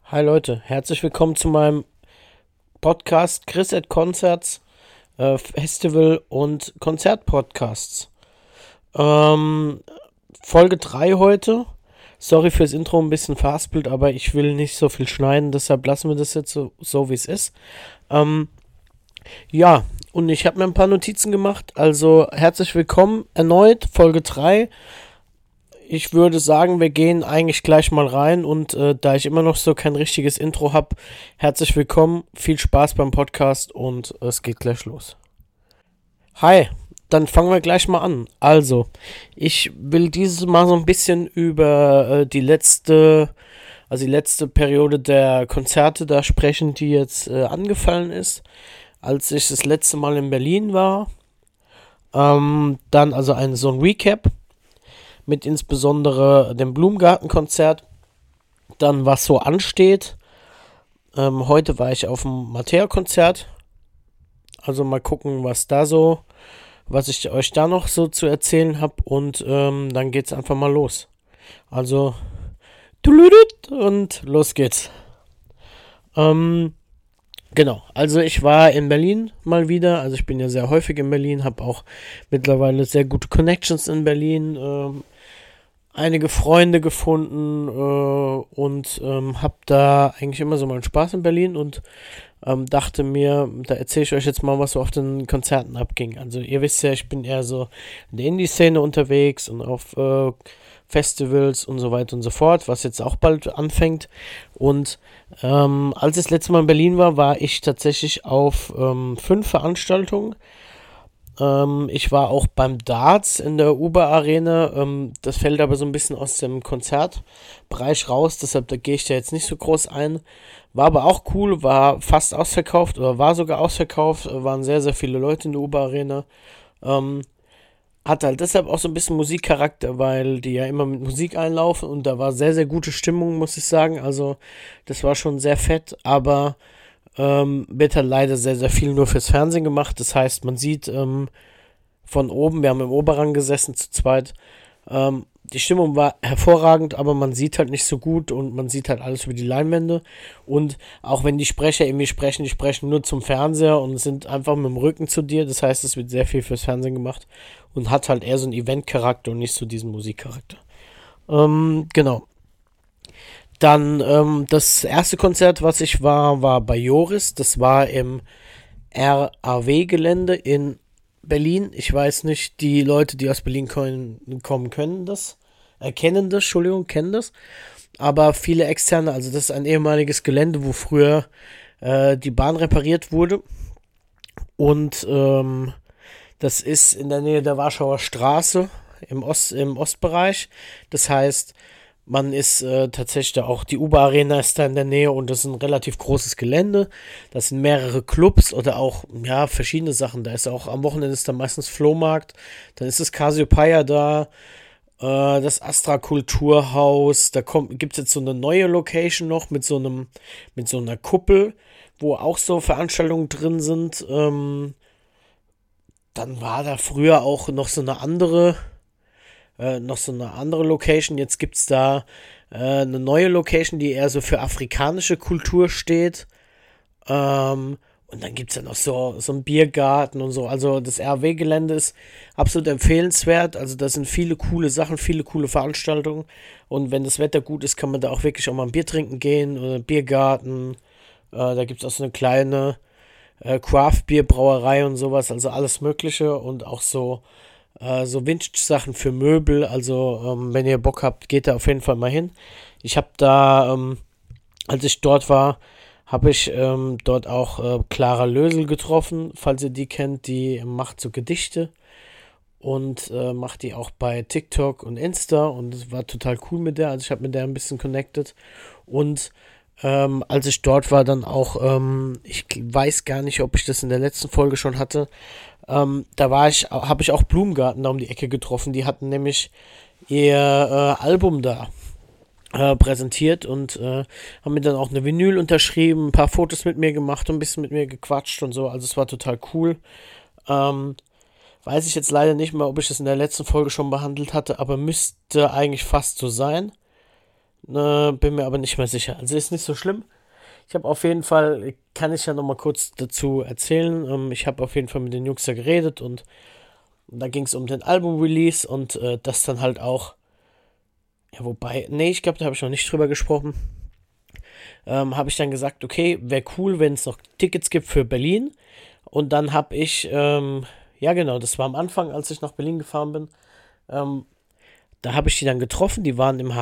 Hi Leute, herzlich willkommen zu meinem Podcast Chris at Concerts, Festival und Konzertpodcasts. Ähm, Folge 3 heute. Sorry fürs Intro, ein bisschen verhaspelt, aber ich will nicht so viel schneiden, deshalb lassen wir das jetzt so wie es ist. Ähm, ja, und ich habe mir ein paar Notizen gemacht, also herzlich willkommen erneut, Folge 3. Ich würde sagen, wir gehen eigentlich gleich mal rein und da ich immer noch so kein richtiges Intro habe, herzlich willkommen, viel Spaß beim Podcast und es geht gleich los. Hi, dann fangen wir gleich mal an. Also, ich will dieses Mal so ein bisschen über die letzte Periode der Konzerte da sprechen, die jetzt angefallen ist, als ich das letzte Mal in Berlin war. Dann also so ein Recap mit insbesondere dem Blumengartenkonzert, dann was so ansteht. Heute war ich auf dem Mattea-Konzert, also mal gucken, was ich euch da noch so zu erzählen habe und dann geht's einfach mal los. Also, und los geht's. Genau, also ich war in Berlin mal wieder, also ich bin ja sehr häufig in Berlin, habe auch mittlerweile sehr gute Connections in Berlin, einige Freunde gefunden und habe da eigentlich immer so meinen Spaß in Berlin und dachte mir, da erzähle ich euch jetzt mal, was so auf den Konzerten abging. Also ihr wisst ja, ich bin eher so in der Indie-Szene unterwegs und auf Festivals und so weiter und so fort, was jetzt auch bald anfängt. Und als ich das letzte Mal in Berlin war, war ich tatsächlich auf 5 Veranstaltungen. Ich war auch beim Darts in der Uber Arena. Das fällt aber so ein bisschen aus dem Konzertbereich raus, deshalb da gehe ich da jetzt nicht so groß ein. War aber auch cool, war fast ausverkauft oder war sogar ausverkauft. Waren sehr, sehr viele Leute in der Uber Arena. Ähm, Hat halt deshalb auch so ein bisschen Musikcharakter, weil die ja immer mit Musik einlaufen und da war sehr, sehr gute Stimmung, muss ich sagen. Also das war schon sehr fett, aber wird halt leider sehr, sehr viel nur fürs Fernsehen gemacht. Das heißt, man sieht von oben, wir haben im Oberrang gesessen zu zweit, die Stimmung war hervorragend, aber man sieht halt nicht so gut und man sieht halt alles über die Leinwände. Und auch wenn die Sprecher irgendwie sprechen, die sprechen nur zum Fernseher und sind einfach mit dem Rücken zu dir. Das heißt, es wird sehr viel fürs Fernsehen gemacht und hat halt eher so einen Event-Charakter und nicht so diesen Musikcharakter. Genau. Dann das erste Konzert, was ich war bei Joris. Das war im RAW-Gelände in Berlin. Ich weiß nicht, die Leute, die aus Berlin kommen, kennen das. Aber viele Externe, also das ist ein ehemaliges Gelände, wo früher die Bahn repariert wurde. Und das ist in der Nähe der Warschauer Straße im Ostbereich. Das heißt, man ist tatsächlich da auch, die Uber-Arena ist da in der Nähe und das ist ein relativ großes Gelände. Das sind mehrere Clubs oder auch, ja, verschiedene Sachen. Da ist auch am Wochenende ist da meistens Flohmarkt. Dann ist das Cassiopeia da, das Astra Kulturhaus. Gibt es jetzt so eine neue Location noch mit so einer Kuppel, wo auch so Veranstaltungen drin sind. Dann war da früher auch noch so eine andere Location. Jetzt gibt es da eine neue Location, die eher so für afrikanische Kultur steht. Und dann gibt es ja noch so einen Biergarten und so. Also das RW-Gelände ist absolut empfehlenswert. Also da sind viele coole Sachen, viele coole Veranstaltungen. Und wenn das Wetter gut ist, kann man da auch wirklich auch mal ein Bier trinken gehen oder einen Biergarten. Da gibt es auch so eine kleine Craft-Bier-Brauerei und sowas. Also alles Mögliche und auch so Vintage-Sachen für Möbel. Also, wenn ihr Bock habt, geht da auf jeden Fall mal hin. Ich habe da, als ich dort war, habe ich dort auch Clara Lösel getroffen, falls ihr die kennt. Die macht so Gedichte und macht die auch bei TikTok und Insta und es war total cool mit der. Also ich habe mit der ein bisschen connected und als ich dort war, dann auch, ich weiß gar nicht, ob ich das in der letzten Folge schon hatte. Habe ich auch Blumengarten da um die Ecke getroffen. Die hatten nämlich ihr Album da präsentiert und haben mir dann auch eine Vinyl unterschrieben, ein paar Fotos mit mir gemacht und ein bisschen mit mir gequatscht und so. Also es war total cool. Ähm, Weiß ich jetzt leider nicht mehr, ob ich das in der letzten Folge schon behandelt hatte, aber müsste eigentlich fast so sein. Bin mir aber nicht mehr sicher. Also ist nicht so schlimm. Ich habe auf jeden Fall, kann ich ja nochmal kurz dazu erzählen. Ich habe auf jeden Fall mit den Jungs da geredet und da ging es um den Album-Release und das dann halt auch, ja, wobei, nee, ich glaube, da habe ich noch nicht drüber gesprochen. Habe ich dann gesagt, okay, wäre cool, wenn es noch Tickets gibt für Berlin. Und dann habe ich, ja genau, das war am Anfang, als ich nach Berlin gefahren bin. Ähm, Da habe ich die dann getroffen. Die waren im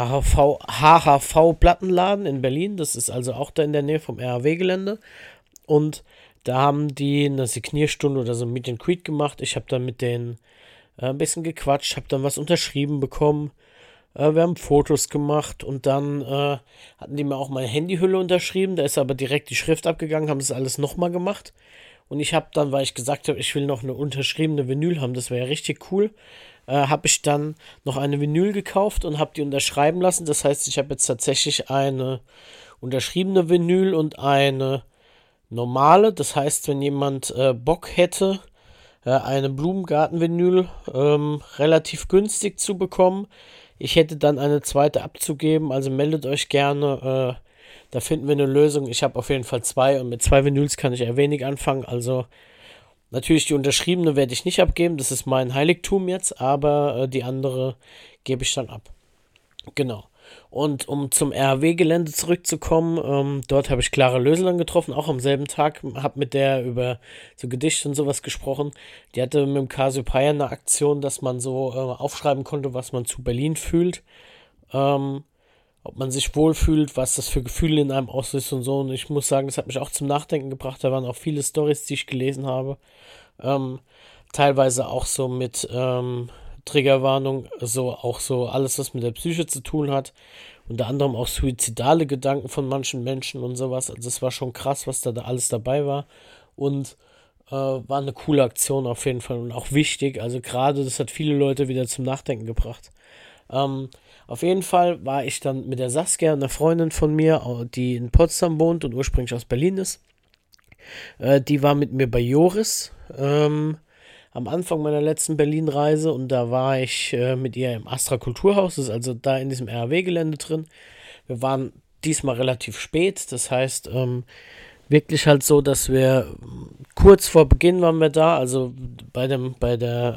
HHV Plattenladen in Berlin. Das ist also auch da in der Nähe vom RAW-Gelände. Und da haben die eine Signierstunde oder so ein Meet and Greet gemacht. Ich habe dann mit denen ein bisschen gequatscht, habe dann was unterschrieben bekommen. Wir haben Fotos gemacht und dann hatten die mir auch meine Handyhülle unterschrieben. Da ist aber direkt die Schrift abgegangen, haben das alles nochmal gemacht. Und ich habe dann, weil ich gesagt habe, ich will noch eine unterschriebene Vinyl haben, das wäre ja richtig cool, habe ich dann noch eine Vinyl gekauft und habe die unterschreiben lassen. Das heißt, ich habe jetzt tatsächlich eine unterschriebene Vinyl und eine normale. Das heißt, wenn jemand Bock hätte, eine Blumengarten-Vinyl relativ günstig zu bekommen, ich hätte dann eine zweite abzugeben. Also meldet euch gerne. Da finden wir eine Lösung. Ich habe auf jeden Fall zwei und mit zwei Vinyls kann ich eher wenig anfangen. Also natürlich die unterschriebene werde ich nicht abgeben. Das ist mein Heiligtum jetzt, aber die andere gebe ich dann ab. Genau. Und um zum RAW-Gelände zurückzukommen, dort habe ich Clara Lösel getroffen, auch am selben Tag, habe mit der über so Gedichte und sowas gesprochen. Die hatte mit dem Cassiopeia eine Aktion, dass man so aufschreiben konnte, was man zu Berlin fühlt, ähm, ob man sich wohlfühlt, was das für Gefühle in einem auslöst und so. Und ich muss sagen, das hat mich auch zum Nachdenken gebracht. Da waren auch viele Storys, die ich gelesen habe. Ähm, Teilweise auch so mit Triggerwarnung, so auch so alles, was mit der Psyche zu tun hat. Unter anderem auch suizidale Gedanken von manchen Menschen und sowas. Also es war schon krass, was da alles dabei war. Und war eine coole Aktion auf jeden Fall und auch wichtig. Also gerade, das hat viele Leute wieder zum Nachdenken gebracht. Ähm, auf jeden Fall war ich dann mit der Saskia, einer Freundin von mir, die in Potsdam wohnt und ursprünglich aus Berlin ist. Die war mit mir bei Joris am Anfang meiner letzten Berlin-Reise und da war ich mit ihr im Astra Kulturhaus, das ist also da in diesem RAW-Gelände drin. Wir waren diesmal relativ spät, das heißt wirklich halt so, dass wir kurz vor Beginn waren wir da, also bei der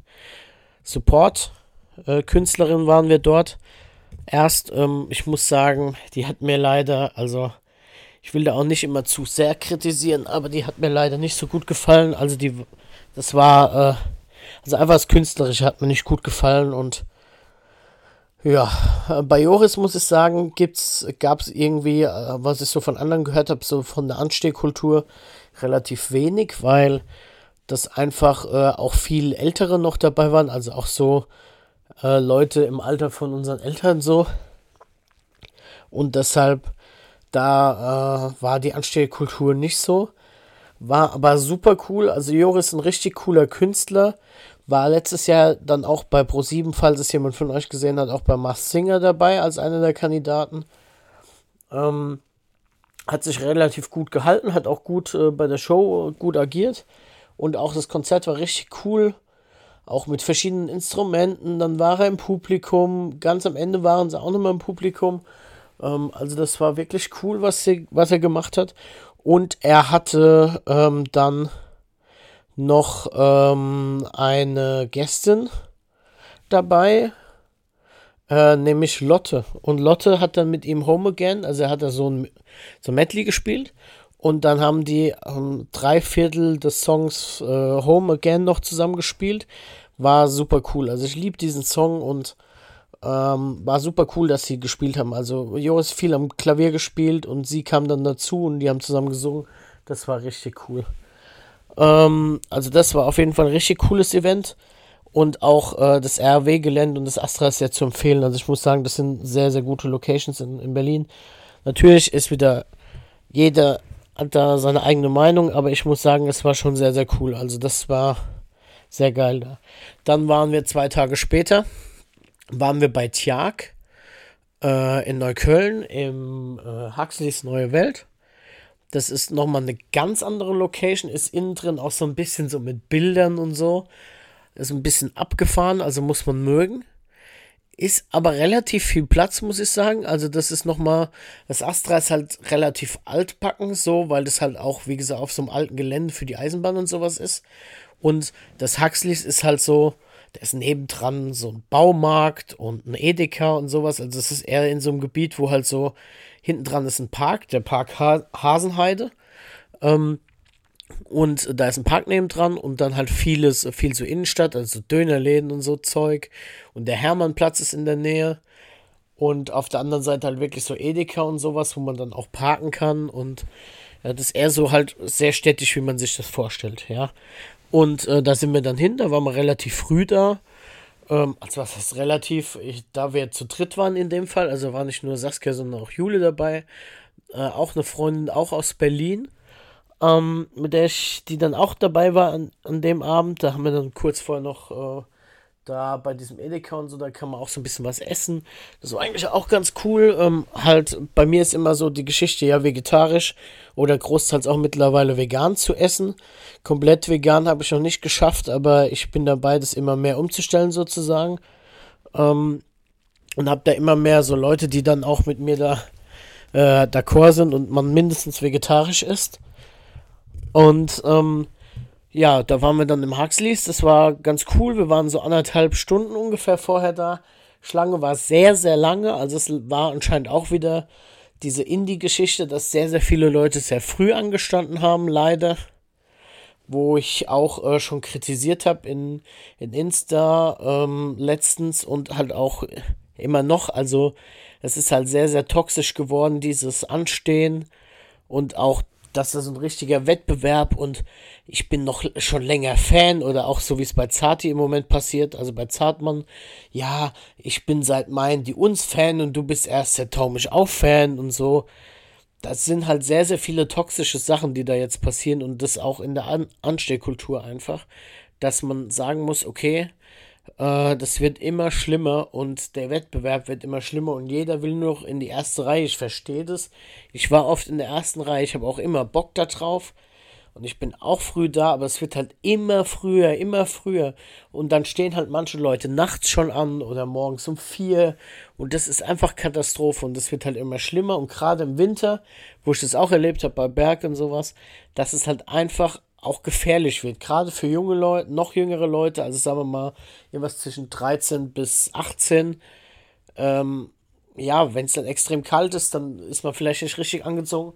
Support-Künstlerin waren wir dort. Erst, ich muss sagen, die hat mir leider, also ich will da auch nicht immer zu sehr kritisieren, aber die hat mir leider nicht so gut gefallen. Also das war, also einfach das Künstlerische hat mir nicht gut gefallen und ja, bei Joris muss ich sagen, gab es irgendwie, was ich so von anderen gehört habe, so von der Anstehkultur relativ wenig, weil das einfach auch viel Ältere noch dabei waren, also auch so Leute im Alter von unseren Eltern so und deshalb da war die Anstehkultur nicht so. War aber super cool. Also Joris ist ein richtig cooler Künstler. War letztes Jahr dann auch bei ProSieben, falls es jemand von euch gesehen hat, auch bei Masked Singer dabei als einer der Kandidaten. Hat sich relativ gut gehalten, hat auch gut bei der Show gut agiert. Und auch das Konzert war richtig cool. Auch mit verschiedenen Instrumenten. Dann war er im Publikum. Ganz am Ende waren sie auch nochmal im Publikum. Also das war wirklich cool, was er gemacht hat. Und er hatte dann noch eine Gästin dabei, nämlich Lotte. Und Lotte hat dann mit ihm Home Again, also er hat da so ein Medley gespielt. Und dann haben die 3/4 des Songs Home Again noch zusammengespielt. War super cool. Also ich liebe diesen Song und war super cool, dass sie gespielt haben. Also Joris viel am Klavier gespielt und sie kam dann dazu und die haben zusammen gesungen. Das war richtig cool. Also das war auf jeden Fall ein richtig cooles Event. Und auch das RW-Gelände und das Astra ist sehr zu empfehlen. Also ich muss sagen, das sind sehr, sehr gute Locations in Berlin. Natürlich ist wieder jeder hat da seine eigene Meinung, aber ich muss sagen, es war schon sehr, sehr cool. Also das war sehr geil da. Dann waren wir 2 Tage später waren wir bei Tjag in Neukölln im Huxleys Neue Welt. Das ist nochmal eine ganz andere Location, ist innen drin auch so ein bisschen so mit Bildern und so. Ist ein bisschen abgefahren, also muss man mögen. ist aber relativ viel Platz, muss ich sagen. Also das ist nochmal, das Astra ist halt relativ altbacken so, weil das halt auch, wie gesagt, auf so einem alten Gelände für die Eisenbahn und sowas ist. Und das Huxleys ist halt so, da ist nebendran so ein Baumarkt und ein Edeka und sowas. Also es ist eher in so einem Gebiet, wo halt so, hinten dran ist ein Park, der Park Hasenheide. Und da ist ein Park nebendran und dann halt viel so Innenstadt, also Dönerläden und so Zeug. Und der Hermannplatz ist in der Nähe. Und auf der anderen Seite halt wirklich so Edeka und sowas, wo man dann auch parken kann. Und ja, das ist eher so halt sehr städtisch, wie man sich das vorstellt, ja. Und da sind wir dann hin, da waren wir relativ früh da. Also was heißt relativ, da wir zu dritt waren in dem Fall, also war nicht nur Saskia, sondern auch Jule dabei. Auch eine Freundin, auch aus Berlin, mit der die dann auch dabei war an dem Abend. Da haben wir dann kurz vorher noch da bei diesem Edeka und so, da kann man auch so ein bisschen was essen. Das war eigentlich auch ganz cool. Halt, bei mir ist immer so die Geschichte, ja, vegetarisch oder großteils auch mittlerweile vegan zu essen. Komplett vegan habe ich noch nicht geschafft, aber ich bin dabei, das immer mehr umzustellen sozusagen. Und habe da immer mehr so Leute, die dann auch mit mir da d'accord sind und man mindestens vegetarisch isst. Und ja, da waren wir dann im Huxleys. Das war ganz cool. Wir waren so 1,5 Stunden ungefähr vorher da. Schlange war sehr, sehr lange. Also es war anscheinend auch wieder diese Indie-Geschichte, dass sehr, sehr viele Leute sehr früh angestanden haben, leider. Wo ich auch schon kritisiert habe in Insta letztens und halt auch immer noch. Also es ist halt sehr, sehr toxisch geworden, dieses Anstehen und auch, dass das ein richtiger Wettbewerb und ich bin noch schon länger Fan oder auch so wie es bei Zati im Moment passiert, also bei Zartmann, ja, ich bin seit Mai die uns Fan und du bist erst seit Taumisch auch Fan und so. Das sind halt sehr, sehr viele toxische Sachen, die da jetzt passieren und das auch in der Anstehkultur einfach, dass man sagen muss, okay, das wird immer schlimmer und der Wettbewerb wird immer schlimmer und jeder will nur noch in die erste Reihe. Ich verstehe das. Ich war oft in der ersten Reihe, ich habe auch immer Bock da drauf und ich bin auch früh da, aber es wird halt immer früher, immer früher. Und dann stehen halt manche Leute nachts schon an oder morgens um 4 und das ist einfach Katastrophe und das wird halt immer schlimmer und gerade im Winter, wo ich das auch erlebt habe bei Berg und sowas, dass es halt einfach auch gefährlich wird, gerade für junge Leute, noch jüngere Leute, also sagen wir mal irgendwas zwischen 13 bis 18. Ja, wenn es dann extrem kalt ist, dann ist man vielleicht nicht richtig angezogen.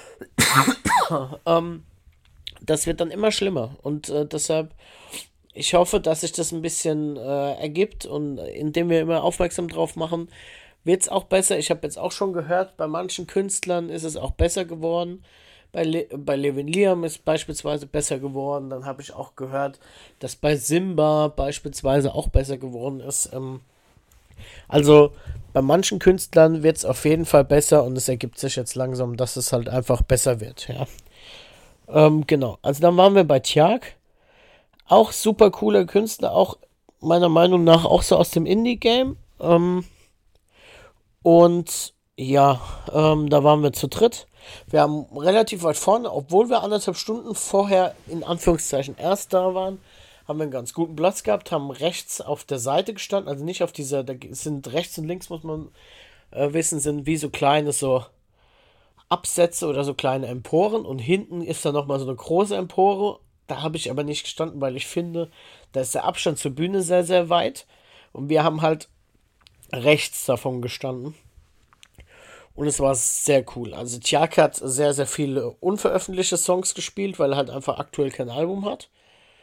Das wird dann immer schlimmer und deshalb, ich hoffe, dass sich das ein bisschen ergibt und indem wir immer aufmerksam drauf machen, wird es auch besser. Ich habe jetzt auch schon gehört, bei manchen Künstlern ist es auch besser geworden. Bei Levin Liam ist beispielsweise besser geworden. Dann habe ich auch gehört, dass bei Simba beispielsweise auch besser geworden ist. Also bei manchen Künstlern wird es auf jeden Fall besser und es ergibt sich jetzt langsam, dass es halt einfach besser wird. Ja. Genau. Also dann waren wir bei Tjag. Auch super cooler Künstler, auch meiner Meinung nach auch so aus dem Indie-Game. Und ja, da waren wir zu dritt. Wir haben relativ weit vorne, obwohl wir 1,5 Stunden vorher in Anführungszeichen erst da waren, haben wir einen ganz guten Platz gehabt, haben rechts auf der Seite gestanden, also nicht auf dieser, da sind rechts und links, muss man wissen, sind wie so kleine so Absätze oder so kleine Emporen und hinten ist dann nochmal so eine große Empore. Da habe ich aber nicht gestanden, weil ich finde, da ist der Abstand zur Bühne sehr, sehr weit und wir haben halt rechts davon gestanden. Und es war sehr cool. Also Tjak hat sehr, sehr viele unveröffentlichte Songs gespielt, weil er halt einfach aktuell kein Album hat.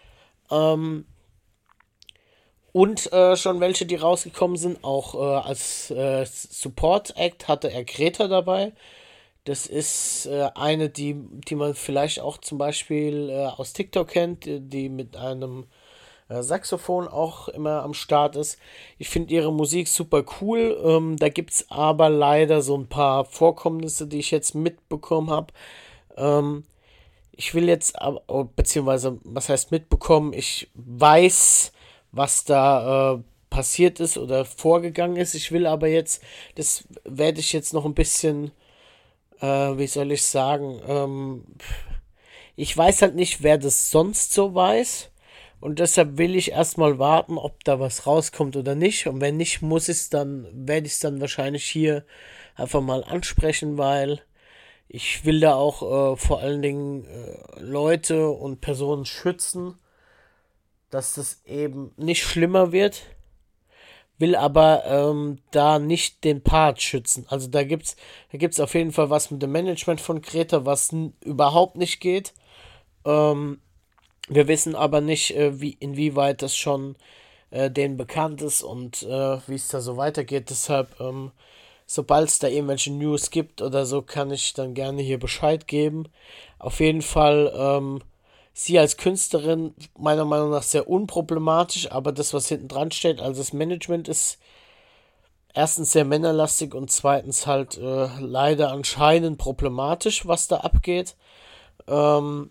Und schon welche, die rausgekommen sind. Auch als Support-Act hatte er Greta dabei. Das ist eine, die man vielleicht auch zum Beispiel aus TikTok kennt, die mit einem Saxophon auch immer am Start ist. Ich finde ihre Musik super cool. Da gibt es aber leider so ein paar Vorkommnisse, die ich jetzt mitbekommen habe. Ich will jetzt, beziehungsweise, was heißt mitbekommen? Ich weiß, was da passiert ist oder vorgegangen ist. Ich will aber jetzt, das werde ich jetzt noch ein bisschen, wie soll ich sagen, ich weiß halt nicht, wer das sonst so weiß. Und deshalb will ich erstmal warten, ob da was rauskommt oder nicht. Und wenn nicht, werde ich es dann wahrscheinlich hier einfach mal ansprechen, weil ich will da auch vor allen Dingen Leute und Personen schützen, dass das eben nicht schlimmer wird, will aber da nicht den Part schützen. Also da gibt's auf jeden Fall was mit dem Management von Kreta, was überhaupt nicht geht. Ähm, Wir wissen aber nicht, inwieweit das schon denen bekannt ist und wie es da so weitergeht. Deshalb, sobald es da irgendwelche News gibt oder so, kann ich dann gerne hier Bescheid geben. Auf jeden Fall, sie als Künstlerin meiner Meinung nach sehr unproblematisch, aber das, was hinten dran steht, also das Management ist erstens sehr männerlastig und zweitens halt leider anscheinend problematisch, was da abgeht. Ähm,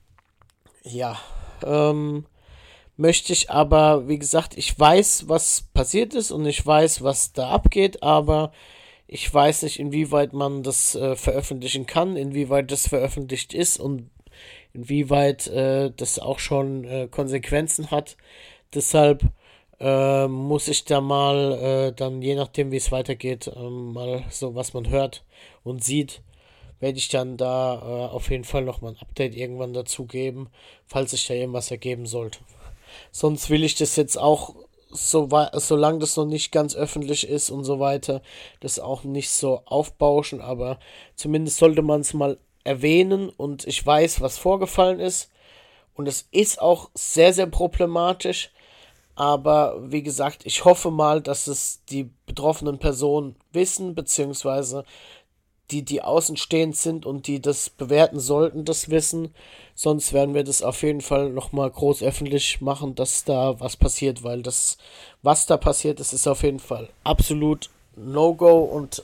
ja, ähm, möchte ich aber, wie gesagt, ich weiß, was passiert ist und ich weiß, was da abgeht, aber ich weiß nicht, inwieweit man das veröffentlichen kann, inwieweit das veröffentlicht ist und inwieweit das auch schon Konsequenzen hat. Deshalb muss ich da mal dann, je nachdem, wie es weitergeht, mal so, was man hört und sieht, werde ich dann da auf jeden Fall nochmal ein Update irgendwann dazu geben, falls sich da irgendwas ergeben sollte. Sonst will ich das jetzt auch, solange das noch nicht ganz öffentlich ist und so weiter, das auch nicht so aufbauschen, aber zumindest sollte man es mal erwähnen und ich weiß, was vorgefallen ist und es ist auch sehr, sehr problematisch, aber wie gesagt, ich hoffe mal, dass es die betroffenen Personen wissen, beziehungsweise die außenstehend sind und die das bewerten sollten, das wissen. Sonst werden wir das auf jeden Fall nochmal groß öffentlich machen, dass da was passiert, weil das, was da passiert ist, ist auf jeden Fall absolut No-Go und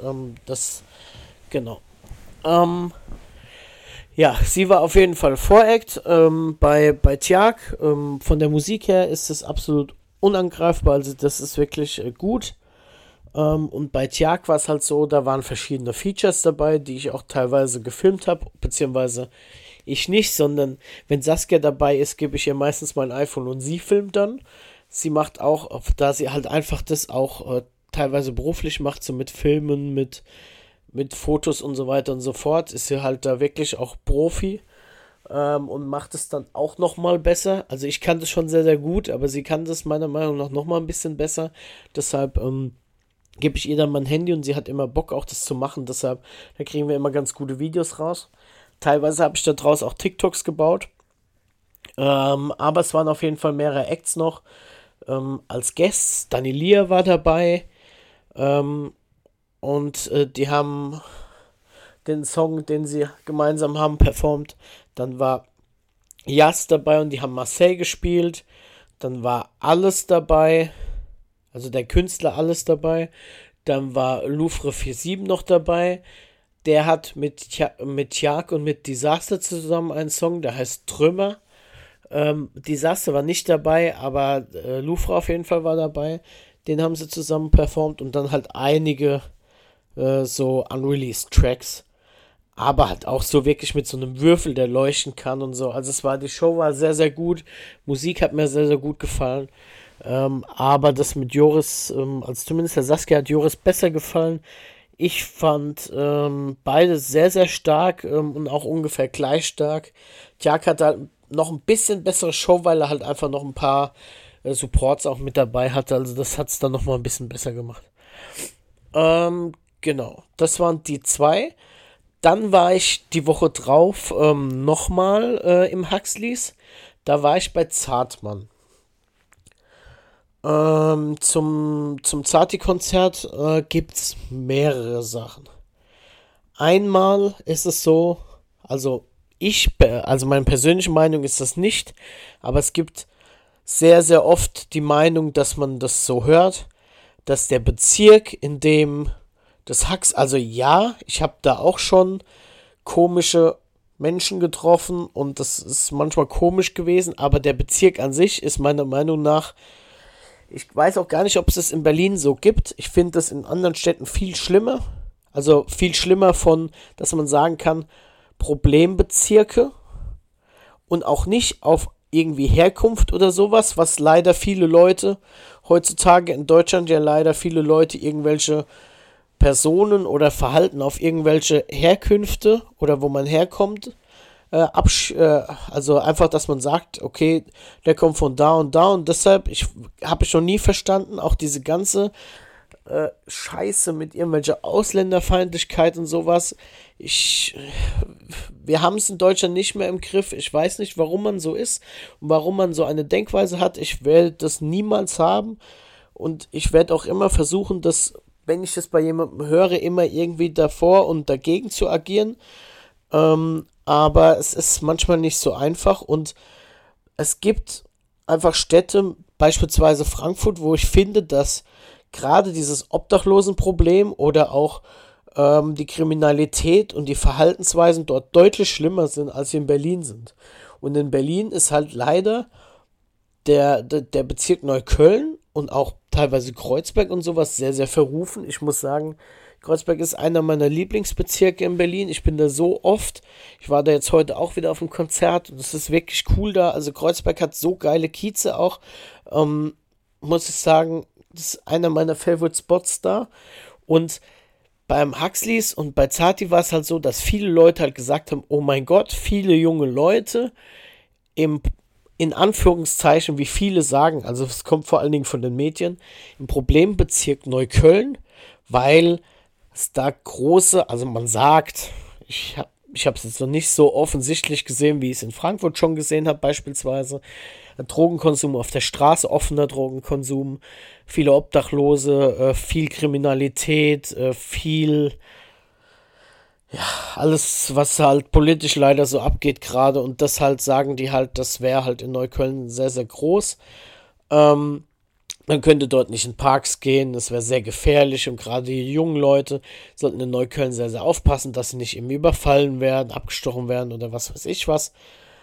genau. Ähm, ja, sie war auf jeden Fall Voract bei Tjag. Von der Musik her ist es absolut unangreifbar, also das ist wirklich gut. Und bei Tjag war es halt so, da waren verschiedene Features dabei, die ich auch teilweise gefilmt habe, beziehungsweise ich nicht, sondern wenn Saskia dabei ist, gebe ich ihr meistens mein iPhone und sie filmt dann. Sie macht auch, da sie halt einfach das auch teilweise beruflich macht, so mit Filmen, mit Fotos und so weiter und so fort, ist sie halt da wirklich auch Profi und macht es dann auch nochmal besser. Also ich kann das schon sehr, sehr gut, aber sie kann das meiner Meinung nach nochmal ein bisschen besser. Deshalb gebe ich ihr dann mein Handy und sie hat immer Bock auch das zu machen. Deshalb, da kriegen wir immer ganz gute Videos raus. Teilweise habe ich da draus auch TikToks gebaut. Aber es waren auf jeden Fall mehrere Acts noch. Als Guests, Danilia war dabei. Und die haben den Song, den sie gemeinsam haben, performt. Dann war Yas dabei und die haben Marseille gespielt. Dann war Alles dabei. Also der Künstler Alles dabei. Dann war Louvre 47 noch dabei. Der hat mit Tjag und mit Disaster zusammen einen Song, der heißt Trümmer. Disaster war nicht dabei, aber Louvre auf jeden Fall war dabei. Den haben sie zusammen performt und dann halt einige so unreleased Tracks. Aber halt auch so wirklich mit so einem Würfel, der leuchten kann und so. Also die Show war sehr, sehr gut. Musik hat mir sehr, sehr gut gefallen. Aber das mit Joris, also zumindest der Saskia hat Joris besser gefallen. Ich fand beide sehr, sehr stark und auch ungefähr gleich stark. Tjag hat halt noch ein bisschen bessere Show, weil er halt einfach noch ein paar Supports auch mit dabei hatte. Also das hat es dann nochmal ein bisschen besser gemacht. Genau, das waren die zwei. Dann war ich die Woche drauf nochmal im Huxleys. Da war ich bei Zartmann. Zum Zati-Konzert gibt es mehrere Sachen. Einmal ist es so, also meine persönliche Meinung ist das nicht, aber es gibt sehr, sehr oft die Meinung, dass man das so hört, dass der Bezirk, in dem das Hux, also ja, ich habe da auch schon komische Menschen getroffen und das ist manchmal komisch gewesen, aber der Bezirk an sich ist meiner Meinung nach, ich weiß auch gar nicht, ob es das in Berlin so gibt. Ich finde das in anderen Städten viel schlimmer. Also viel schlimmer dass man sagen kann, Problembezirke und auch nicht auf irgendwie Herkunft oder sowas, was leider viele Leute heutzutage in Deutschland ja leider viele Leute irgendwelche Personen oder Verhalten auf irgendwelche Herkünfte oder wo man herkommt, also einfach, dass man sagt, okay, der kommt von da und deshalb, habe ich noch nie verstanden, auch diese ganze Scheiße mit irgendwelcher Ausländerfeindlichkeit und sowas. Wir haben es in Deutschland nicht mehr im Griff. Ich weiß nicht, warum man so ist und warum man so eine Denkweise hat. Ich werde das niemals haben und ich werde auch immer versuchen, dass, wenn ich das bei jemandem höre, immer irgendwie davor und dagegen zu agieren. Aber es ist manchmal nicht so einfach und es gibt einfach Städte, beispielsweise Frankfurt, wo ich finde, dass gerade dieses Obdachlosenproblem oder auch die Kriminalität und die Verhaltensweisen dort deutlich schlimmer sind, als sie in Berlin sind. Und in Berlin ist halt leider der Bezirk Neukölln und auch teilweise Kreuzberg und sowas sehr, sehr verrufen. Ich muss sagen, Kreuzberg ist einer meiner Lieblingsbezirke in Berlin. Ich bin da so oft. Ich war da jetzt heute auch wieder auf einem Konzert und es ist wirklich cool da. Also Kreuzberg hat so geile Kieze auch. Muss ich sagen, das ist einer meiner Favorite Spots da. Und beim Huxleys und bei Zati war es halt so, dass viele Leute halt gesagt haben, oh mein Gott, viele junge Leute in Anführungszeichen, wie viele sagen, also es kommt vor allen Dingen von den Medien, im Problembezirk Neukölln, weil es da große, also man sagt, ich habe es jetzt noch nicht so offensichtlich gesehen, wie ich es in Frankfurt schon gesehen habe, beispielsweise. Drogenkonsum auf der Straße, offener Drogenkonsum, viele Obdachlose, viel Kriminalität, viel, ja, alles, was halt politisch leider so abgeht gerade. Und das halt sagen die halt, das wäre halt in Neukölln sehr, sehr groß. Man könnte dort nicht in Parks gehen, das wäre sehr gefährlich und gerade die jungen Leute sollten in Neukölln sehr, sehr aufpassen, dass sie nicht irgendwie überfallen werden, abgestochen werden oder was weiß ich was.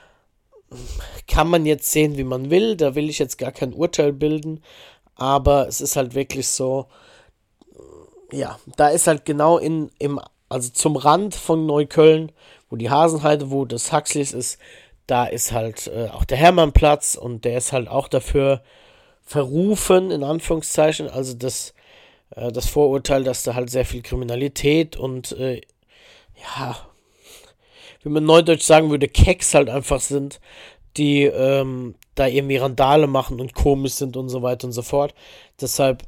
Kann man jetzt sehen, wie man will, da will ich jetzt gar kein Urteil bilden, aber es ist halt wirklich so, ja, da ist halt genau also zum Rand von Neukölln, wo die Hasenheide, wo das Huxleys ist, da ist halt auch der Hermannplatz und der ist halt auch dafür verrufen, in Anführungszeichen, also das Vorurteil, dass da halt sehr viel Kriminalität und ja, wie man neudeutsch sagen würde, Keks halt einfach sind, die da irgendwie Randale machen und komisch sind und so weiter und so fort. Deshalb,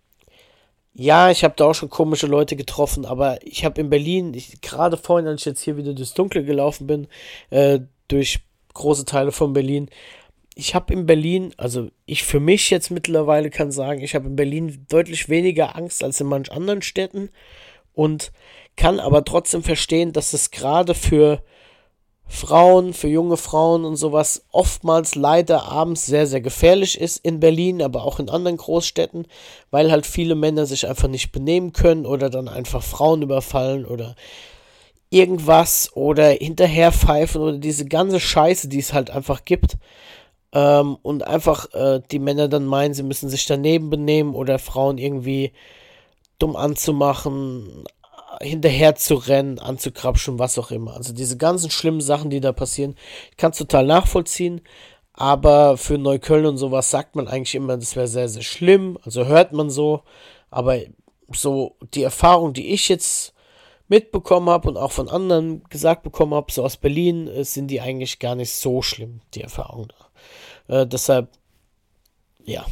ja, ich habe da auch schon komische Leute getroffen, aber ich habe in Berlin, gerade vorhin, als ich jetzt hier wieder durchs Dunkle gelaufen bin, durch große Teile von Berlin, ich habe in Berlin, also ich für mich jetzt mittlerweile kann sagen, ich habe in Berlin deutlich weniger Angst als in manch anderen Städten und kann aber trotzdem verstehen, dass es gerade für Frauen, für junge Frauen und sowas oftmals leider abends sehr, sehr gefährlich ist in Berlin, aber auch in anderen Großstädten, weil halt viele Männer sich einfach nicht benehmen können oder dann einfach Frauen überfallen oder irgendwas oder hinterherpfeifen oder diese ganze Scheiße, die es halt einfach gibt. Und einfach die Männer dann meinen, sie müssen sich daneben benehmen oder Frauen irgendwie dumm anzumachen, hinterher zu rennen, anzukrapschen, was auch immer. Also diese ganzen schlimmen Sachen, die da passieren, ich kann es total nachvollziehen, aber für Neukölln und sowas sagt man eigentlich immer, das wäre sehr, sehr schlimm, also hört man so, aber so die Erfahrung, die ich jetzt mitbekommen habe und auch von anderen gesagt bekommen habe, so aus Berlin, sind die eigentlich gar nicht so schlimm, die Erfahrungen da. Deshalb, ja.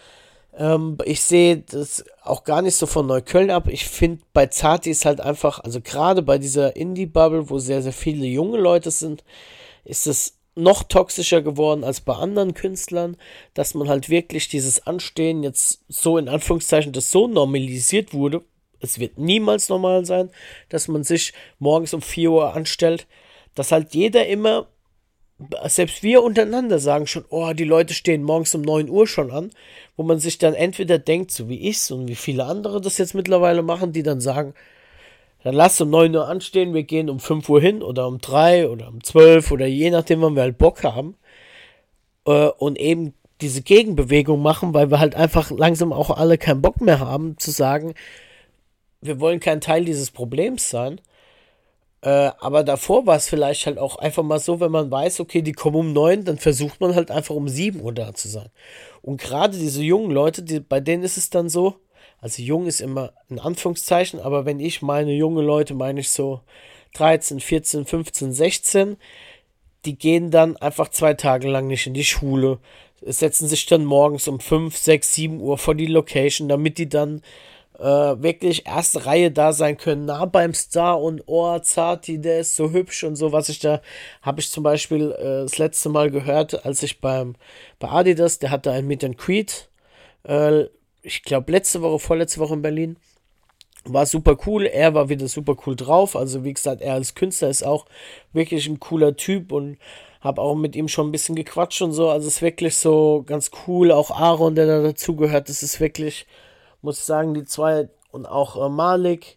Ich sehe das auch gar nicht so von Neukölln ab. Ich finde, bei Zati ist halt einfach, also gerade bei dieser Indie-Bubble, wo sehr, sehr viele junge Leute sind, ist es noch toxischer geworden als bei anderen Künstlern, dass man halt wirklich dieses Anstehen jetzt so in Anführungszeichen, das so normalisiert wurde. Es wird niemals normal sein, dass man sich morgens um 4 Uhr anstellt, dass halt jeder immer, selbst wir untereinander sagen schon, oh, die Leute stehen morgens um 9 Uhr schon an, wo man sich dann entweder denkt, so wie ich und wie viele andere das jetzt mittlerweile machen, die dann sagen, dann lass um 9 Uhr anstehen, wir gehen um 5 Uhr hin oder um 3 oder um 12 oder je nachdem, wann wir halt Bock haben und eben diese Gegenbewegung machen, weil wir halt einfach langsam auch alle keinen Bock mehr haben, zu sagen, wir wollen kein Teil dieses Problems sein. Aber davor war es vielleicht halt auch einfach mal so, wenn man weiß, okay, die kommen um 9, dann versucht man halt einfach um 7 Uhr da zu sein. Und gerade diese jungen Leute, bei denen ist es dann so, also jung ist immer in Anführungszeichen, aber wenn ich meine junge Leute, meine ich so 13, 14, 15, 16, die gehen dann einfach 2 Tage lang nicht in die Schule, setzen sich dann morgens um 5, 6, 7 Uhr vor die Location, damit die dann wirklich erste Reihe da sein können, nah beim Star und oh, Zati, der ist so hübsch und so, habe ich zum Beispiel das letzte Mal gehört, als ich bei Adidas, der hatte ein Meet and Greet, äh, ich glaube letzte Woche, vorletzte Woche in Berlin, war super cool, er war wieder super cool drauf, also wie gesagt, er als Künstler ist auch wirklich ein cooler Typ und habe auch mit ihm schon ein bisschen gequatscht und so, also es ist wirklich so ganz cool, auch Aaron, der da dazugehört, das ist wirklich, muss ich sagen, die zwei und auch Malik,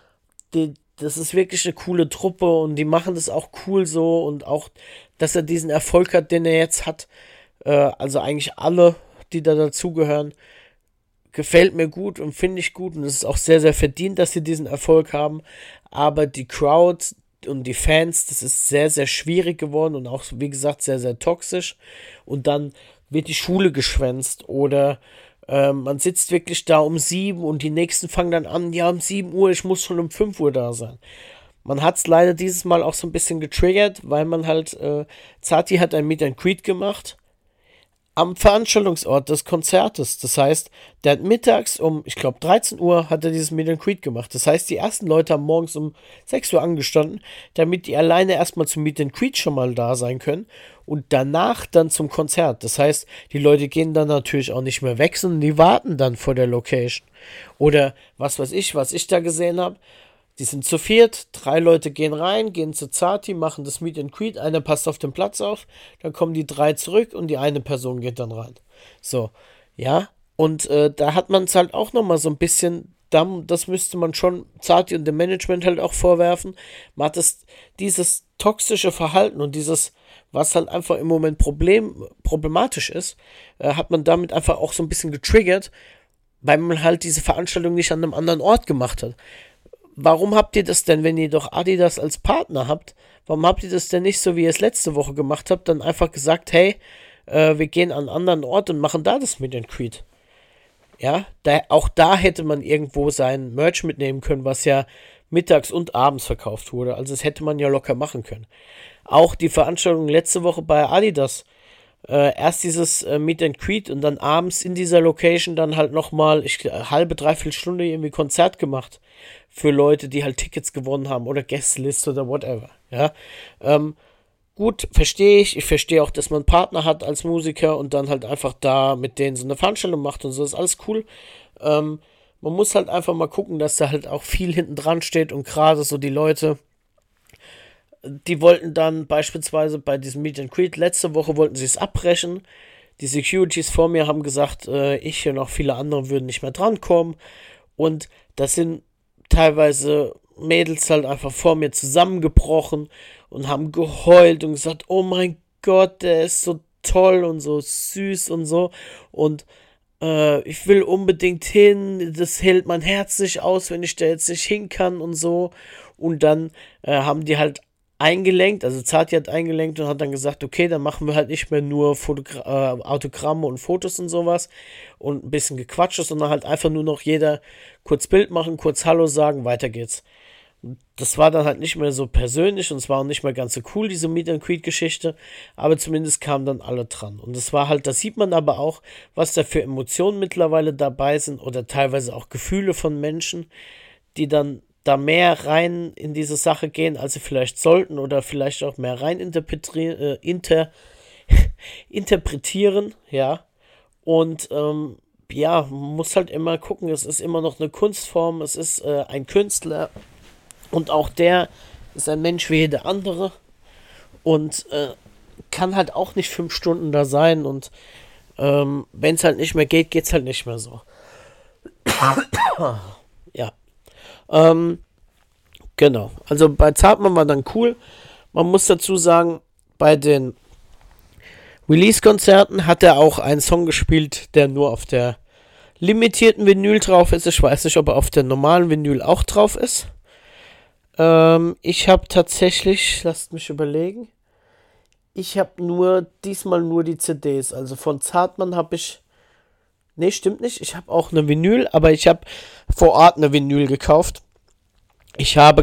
das ist wirklich eine coole Truppe und die machen das auch cool so und auch, dass er diesen Erfolg hat, den er jetzt hat, also eigentlich alle, die da dazugehören, gefällt mir gut und finde ich gut und es ist auch sehr, sehr verdient, dass sie diesen Erfolg haben, aber die Crowd und die Fans, das ist sehr, sehr schwierig geworden und auch, wie gesagt, sehr, sehr toxisch und dann wird die Schule geschwänzt oder man sitzt wirklich da um 7 und die nächsten fangen dann an, ja, um 7 Uhr, ich muss schon um 5 Uhr da sein. Man hat es leider dieses Mal auch so ein bisschen getriggert, weil man halt, Zati hat ein Meet and Greet gemacht am Veranstaltungsort des Konzertes. Das heißt, der hat mittags um, ich glaube, 13 Uhr hat er dieses Meet and Greet gemacht. Das heißt, die ersten Leute haben morgens um 6 Uhr angestanden, damit die alleine erstmal zum Meet and Greet schon mal da sein können und danach dann zum Konzert. Das heißt, die Leute gehen dann natürlich auch nicht mehr weg, sondern die warten dann vor der Location. Oder was weiß ich, was ich da gesehen habe. Die sind zu viert, 3 Leute gehen rein, gehen zu Zati, machen das Meet and Greet, einer passt auf den Platz auf, dann kommen die 3 zurück und die eine Person geht dann rein. So, ja, und da hat man es halt auch nochmal so ein bisschen, das müsste man schon Zati und dem Management halt auch vorwerfen, man hat dieses toxische Verhalten und dieses, was halt einfach im Moment problematisch ist, hat man damit einfach auch so ein bisschen getriggert, weil man halt diese Veranstaltung nicht an einem anderen Ort gemacht hat. Warum habt ihr das denn, wenn ihr doch Adidas als Partner habt, warum habt ihr das denn nicht so, wie ihr es letzte Woche gemacht habt, dann einfach gesagt, hey, wir gehen an einen anderen Ort und machen da das Meet and Greet? Ja, auch da hätte man irgendwo sein Merch mitnehmen können, was ja mittags und abends verkauft wurde. Also das hätte man ja locker machen können. Auch die Veranstaltung letzte Woche bei Adidas, erst dieses Meet and Greet und dann abends in dieser Location dann halt nochmal halbe, dreiviertel Stunde irgendwie Konzert gemacht für Leute, die halt Tickets gewonnen haben oder Guestlist oder whatever. Ja, gut, verstehe ich. Ich verstehe auch, dass man einen Partner hat als Musiker und dann halt einfach da mit denen so eine Veranstaltung macht und so, ist alles cool. Man muss halt einfach mal gucken, dass da halt auch viel hinten dran steht und gerade so die Leute, die wollten dann beispielsweise bei diesem Meet and Greet, letzte Woche wollten sie es abbrechen. Die Securities vor mir haben gesagt, ich und noch viele andere würden nicht mehr drankommen. Und das sind teilweise Mädels halt einfach vor mir zusammengebrochen und haben geheult und gesagt, oh mein Gott, der ist so toll und so süß und so. Und ich will unbedingt hin, das hält mein Herz nicht aus, wenn ich da jetzt nicht hin kann und so. Und dann haben die halt eingelenkt, also Zati hat eingelenkt und hat dann gesagt, okay, dann machen wir halt nicht mehr nur Autogramme und Fotos und sowas und ein bisschen Gequatsche, sondern halt einfach nur noch jeder kurz Bild machen, kurz Hallo sagen, weiter geht's. Das war dann halt nicht mehr so persönlich und es war auch nicht mehr ganz so cool, diese Meet and Greet Geschichte, aber zumindest kamen dann alle dran. Und das war halt, das sieht man aber auch, was da für Emotionen mittlerweile dabei sind oder teilweise auch Gefühle von Menschen, die dann da mehr rein in diese Sache gehen, als sie vielleicht sollten oder vielleicht auch mehr rein interpretieren, ja. Und ja, man muss halt immer gucken, es ist immer noch eine Kunstform, es ist ein Künstler und auch der ist ein Mensch wie jeder andere und kann halt auch nicht 5 Stunden da sein und wenn es halt nicht mehr geht, geht's halt nicht mehr so. Ja. Genau. Also bei Zartmann war dann cool. Man muss dazu sagen, bei den Release-Konzerten hat er auch einen Song gespielt, der nur auf der limitierten Vinyl drauf ist. Ich weiß nicht, ob er auf der normalen Vinyl auch drauf ist. Ich habe tatsächlich, lasst mich überlegen, ich habe diesmal nur die CDs. Also von Zartmann habe ich, nee, stimmt nicht, ich habe auch eine Vinyl, aber ich habe vor Ort eine Vinyl gekauft. Ich habe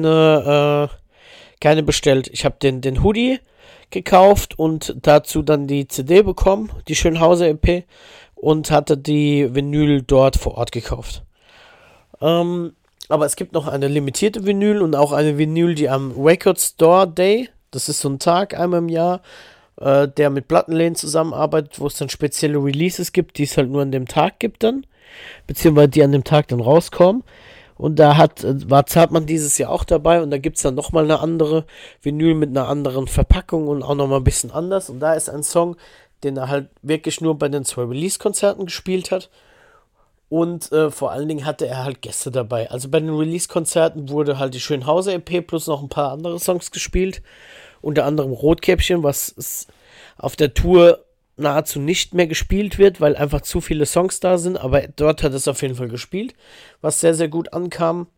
keine bestellt. Ich habe den Hoodie gekauft und dazu dann die CD bekommen, die Schönhauser EP, und hatte die Vinyl dort vor Ort gekauft. Aber es gibt noch eine limitierte Vinyl und auch eine Vinyl, die am Record Store Day, das ist so ein Tag einmal im Jahr, der mit Plattenläden zusammenarbeitet, wo es dann spezielle Releases gibt, die es halt nur an dem Tag gibt dann, beziehungsweise die an dem Tag dann rauskommen. Und war Zartmann dieses Jahr auch dabei und da gibt es dann nochmal eine andere Vinyl mit einer anderen Verpackung und auch nochmal ein bisschen anders. Und da ist ein Song, den er halt wirklich nur bei den 2 Release-Konzerten gespielt hat. Und vor allen Dingen hatte er halt Gäste dabei. Also bei den Release-Konzerten wurde halt die Schönhauser EP plus noch ein paar andere Songs gespielt. Unter anderem Rotkäppchen, was auf der Tour nahezu nicht mehr gespielt wird, weil einfach zu viele Songs da sind. Aber dort hat es auf jeden Fall gespielt, was sehr, sehr gut ankam.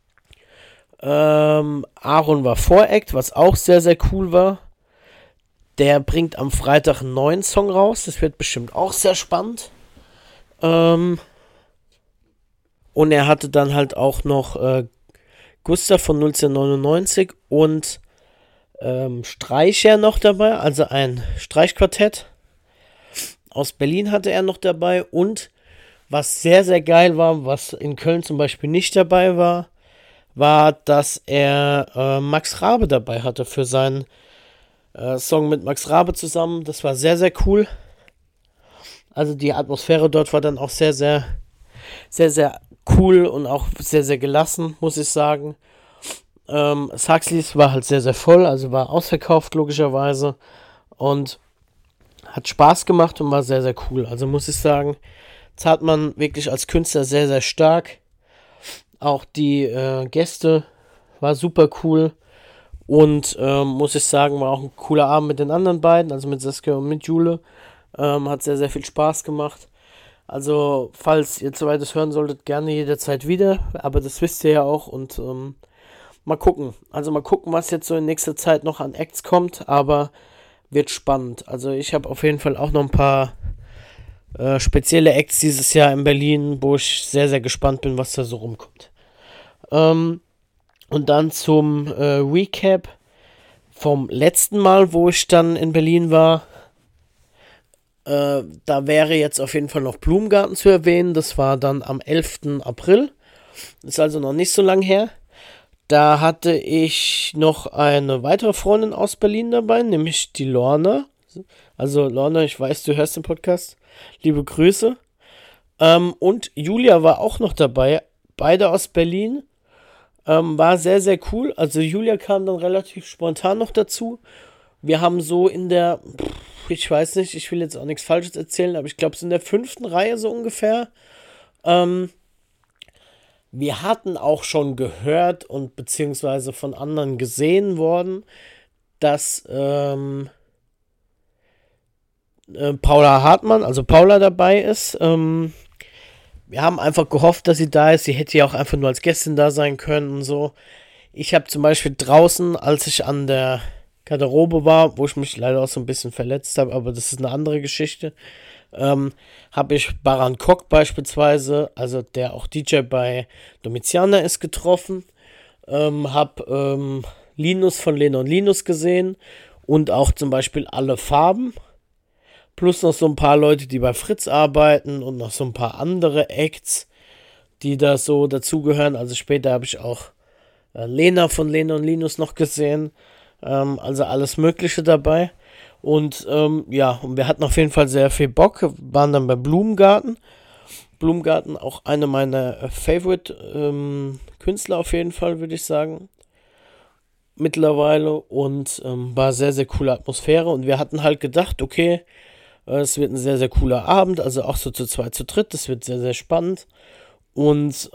Aaron war Voract, was auch sehr, sehr cool war. Der bringt am Freitag einen neuen Song raus. Das wird bestimmt auch sehr spannend. Und er hatte dann halt auch noch Gustav von 1999 und Streicher noch dabei, also ein Streichquartett. Aus Berlin hatte er noch dabei und was sehr, sehr geil war, was in Köln zum Beispiel nicht dabei war, dass er Max Rabe dabei hatte für seinen Song mit Max Rabe zusammen. Das war sehr, sehr cool. Also die Atmosphäre dort war dann auch sehr, sehr, sehr, sehr cool und auch sehr, sehr gelassen, muss ich sagen. Saxlis war halt sehr, sehr voll, also war ausverkauft logischerweise und hat Spaß gemacht und war sehr, sehr cool. Also muss ich sagen, Zartmann wirklich als Künstler sehr, sehr stark. Auch die Gäste war super cool und muss ich sagen, war auch ein cooler Abend mit den anderen beiden, also mit Saskia und mit Jule. Hat sehr, sehr viel Spaß gemacht. Also, falls ihr zweites hören solltet, gerne jederzeit wieder, aber das wisst ihr ja auch und mal gucken. Also mal gucken, was jetzt so in nächster Zeit noch an Acts kommt, aber wird spannend. Also ich habe auf jeden Fall auch noch ein paar spezielle Acts dieses Jahr in Berlin, wo ich sehr, sehr gespannt bin, was da so rumkommt. Und dann zum Recap vom letzten Mal, wo ich dann in Berlin war. Da wäre jetzt auf jeden Fall noch Blumengarten zu erwähnen. Das war dann am 11. April. Ist also noch nicht so lang her. Da hatte ich noch eine weitere Freundin aus Berlin dabei, nämlich die Lorna. Also Lorna, ich weiß, du hörst den Podcast. Liebe Grüße. Und Julia war auch noch dabei. Beide aus Berlin. War sehr, sehr cool. Also Julia kam dann relativ spontan noch dazu. Wir haben so ich weiß nicht, ich will jetzt auch nichts Falsches erzählen, aber ich glaube, es ist in der 5. Reihe so ungefähr. Wir hatten auch schon gehört und beziehungsweise von anderen gesehen worden, dass Paula Hartmann, also Paula dabei ist. Wir haben einfach gehofft, dass sie da ist. Sie hätte ja auch einfach nur als Gästin da sein können und so. Ich habe zum Beispiel draußen, als ich an der Garderobe war, wo ich mich leider auch so ein bisschen verletzt habe, aber das ist eine andere Geschichte, habe ich Baran Kok beispielsweise, also der auch DJ bei Domiziana ist, getroffen. Habe Linus von Lenon Linus gesehen und auch zum Beispiel Alle Farben. Plus noch so ein paar Leute, die bei Fritz arbeiten und noch so ein paar andere Acts, die da so dazugehören. Also später habe ich auch Lena von Lenon Linus noch gesehen. Also alles Mögliche dabei. Und und wir hatten auf jeden Fall sehr viel Bock. Waren dann bei Blumengarten. Blumengarten auch eine meiner Favorite Künstler auf jeden Fall, würde ich sagen. Mittlerweile. Und war sehr, sehr coole Atmosphäre. Und wir hatten halt gedacht, okay, es wird ein sehr, sehr cooler Abend. Also auch so zu zweit, zu dritt. Das wird sehr, sehr spannend. Und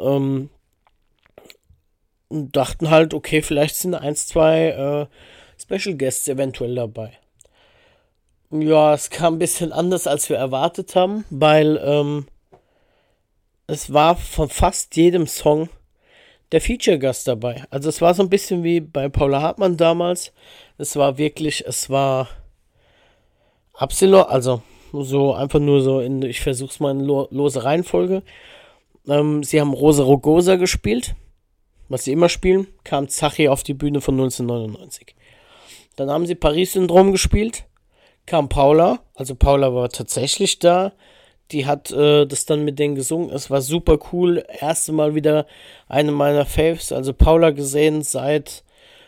dachten halt, okay, vielleicht sind 1, 2 Special Guests eventuell dabei. Ja, es kam ein bisschen anders, als wir erwartet haben, weil es war von fast jedem Song der Feature-Gast dabei. Also es war so ein bisschen wie bei Paula Hartmann damals. Es war Absilo, also so einfach nur so ich versuch's mal in lose Reihenfolge. Sie haben Rosa Rogosa gespielt, was sie immer spielen, kam Zachi auf die Bühne von 1999. Dann haben sie Paris-Syndrom gespielt, kam Paula, also Paula war tatsächlich da, die hat das dann mit denen gesungen, es war super cool, erste Mal wieder eine meiner Faves, also Paula gesehen seit,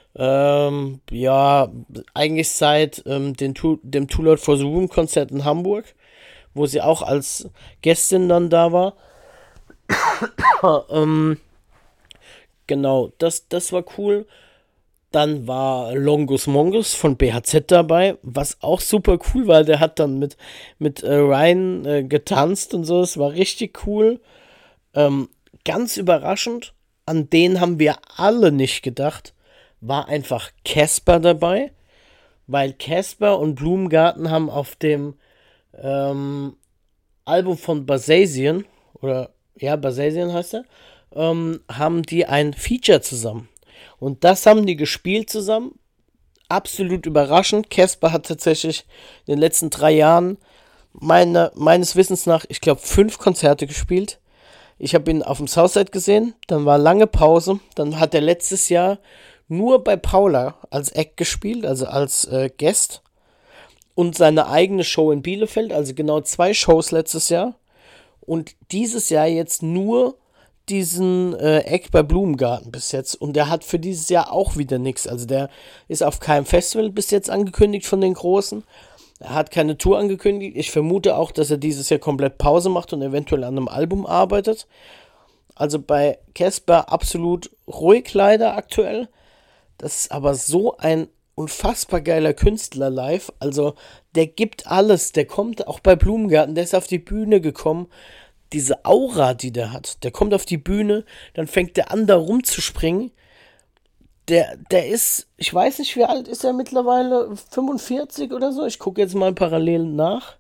ja, eigentlich seit dem Too Loud for the Room Konzert in Hamburg, wo sie auch als Gästin dann da war. Genau, das war cool. Dann war Longus Mongus von BHZ dabei, was auch super cool war. Der hat dann mit Ryan getanzt und so. Es war richtig cool. Ganz überraschend, an den haben wir alle nicht gedacht, war einfach Casper dabei, weil Casper und Blumengarten haben auf dem Album von Basazian, oder ja, Basazian heißt er, haben die ein Feature zusammen. Und das haben die gespielt zusammen. Absolut überraschend. Casper hat tatsächlich in den letzten 3 Jahren meines Wissens nach, ich glaube, 5 Konzerte gespielt. Ich habe ihn auf dem Southside gesehen, dann war lange Pause, dann hat er letztes Jahr nur bei Paula als Act gespielt, also als Guest, und seine eigene Show in Bielefeld, also genau 2 Shows letztes Jahr, und dieses Jahr jetzt nur diesen Act bei Blumengarten bis jetzt, und der hat für dieses Jahr auch wieder nichts, also der ist auf keinem Festival bis jetzt angekündigt von den Großen. Er hat keine Tour angekündigt. Ich vermute auch, dass er dieses Jahr komplett Pause macht und eventuell an einem Album arbeitet. Also bei Casper absolut ruhig leider aktuell. Das ist aber so ein unfassbar geiler Künstler live. Also der gibt alles. Der kommt auch bei Blumengarten. Der ist auf die Bühne gekommen. Diese Aura, die der hat. Der kommt auf die Bühne, dann fängt der an, da rumzuspringen. Der ist, ich weiß nicht, wie alt ist er mittlerweile? 45 oder so? Ich gucke jetzt mal parallel nach.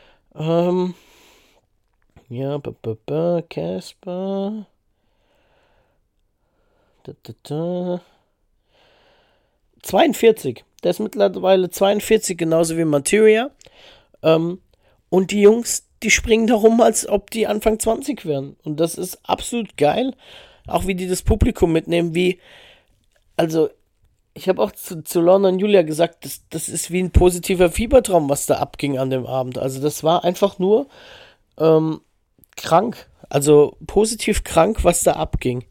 Ja, Casper. Da, da, da. 42. Der ist mittlerweile 42, genauso wie Materia. Und die Jungs, die springen da rum, als ob die Anfang 20 wären. Und das ist absolut geil. Auch wie die das Publikum mitnehmen, also, ich habe auch zu Lorna und Julia gesagt, das ist wie ein positiver Fiebertraum, was da abging an dem Abend. Also, das war einfach nur krank. Also, positiv krank, was da abging.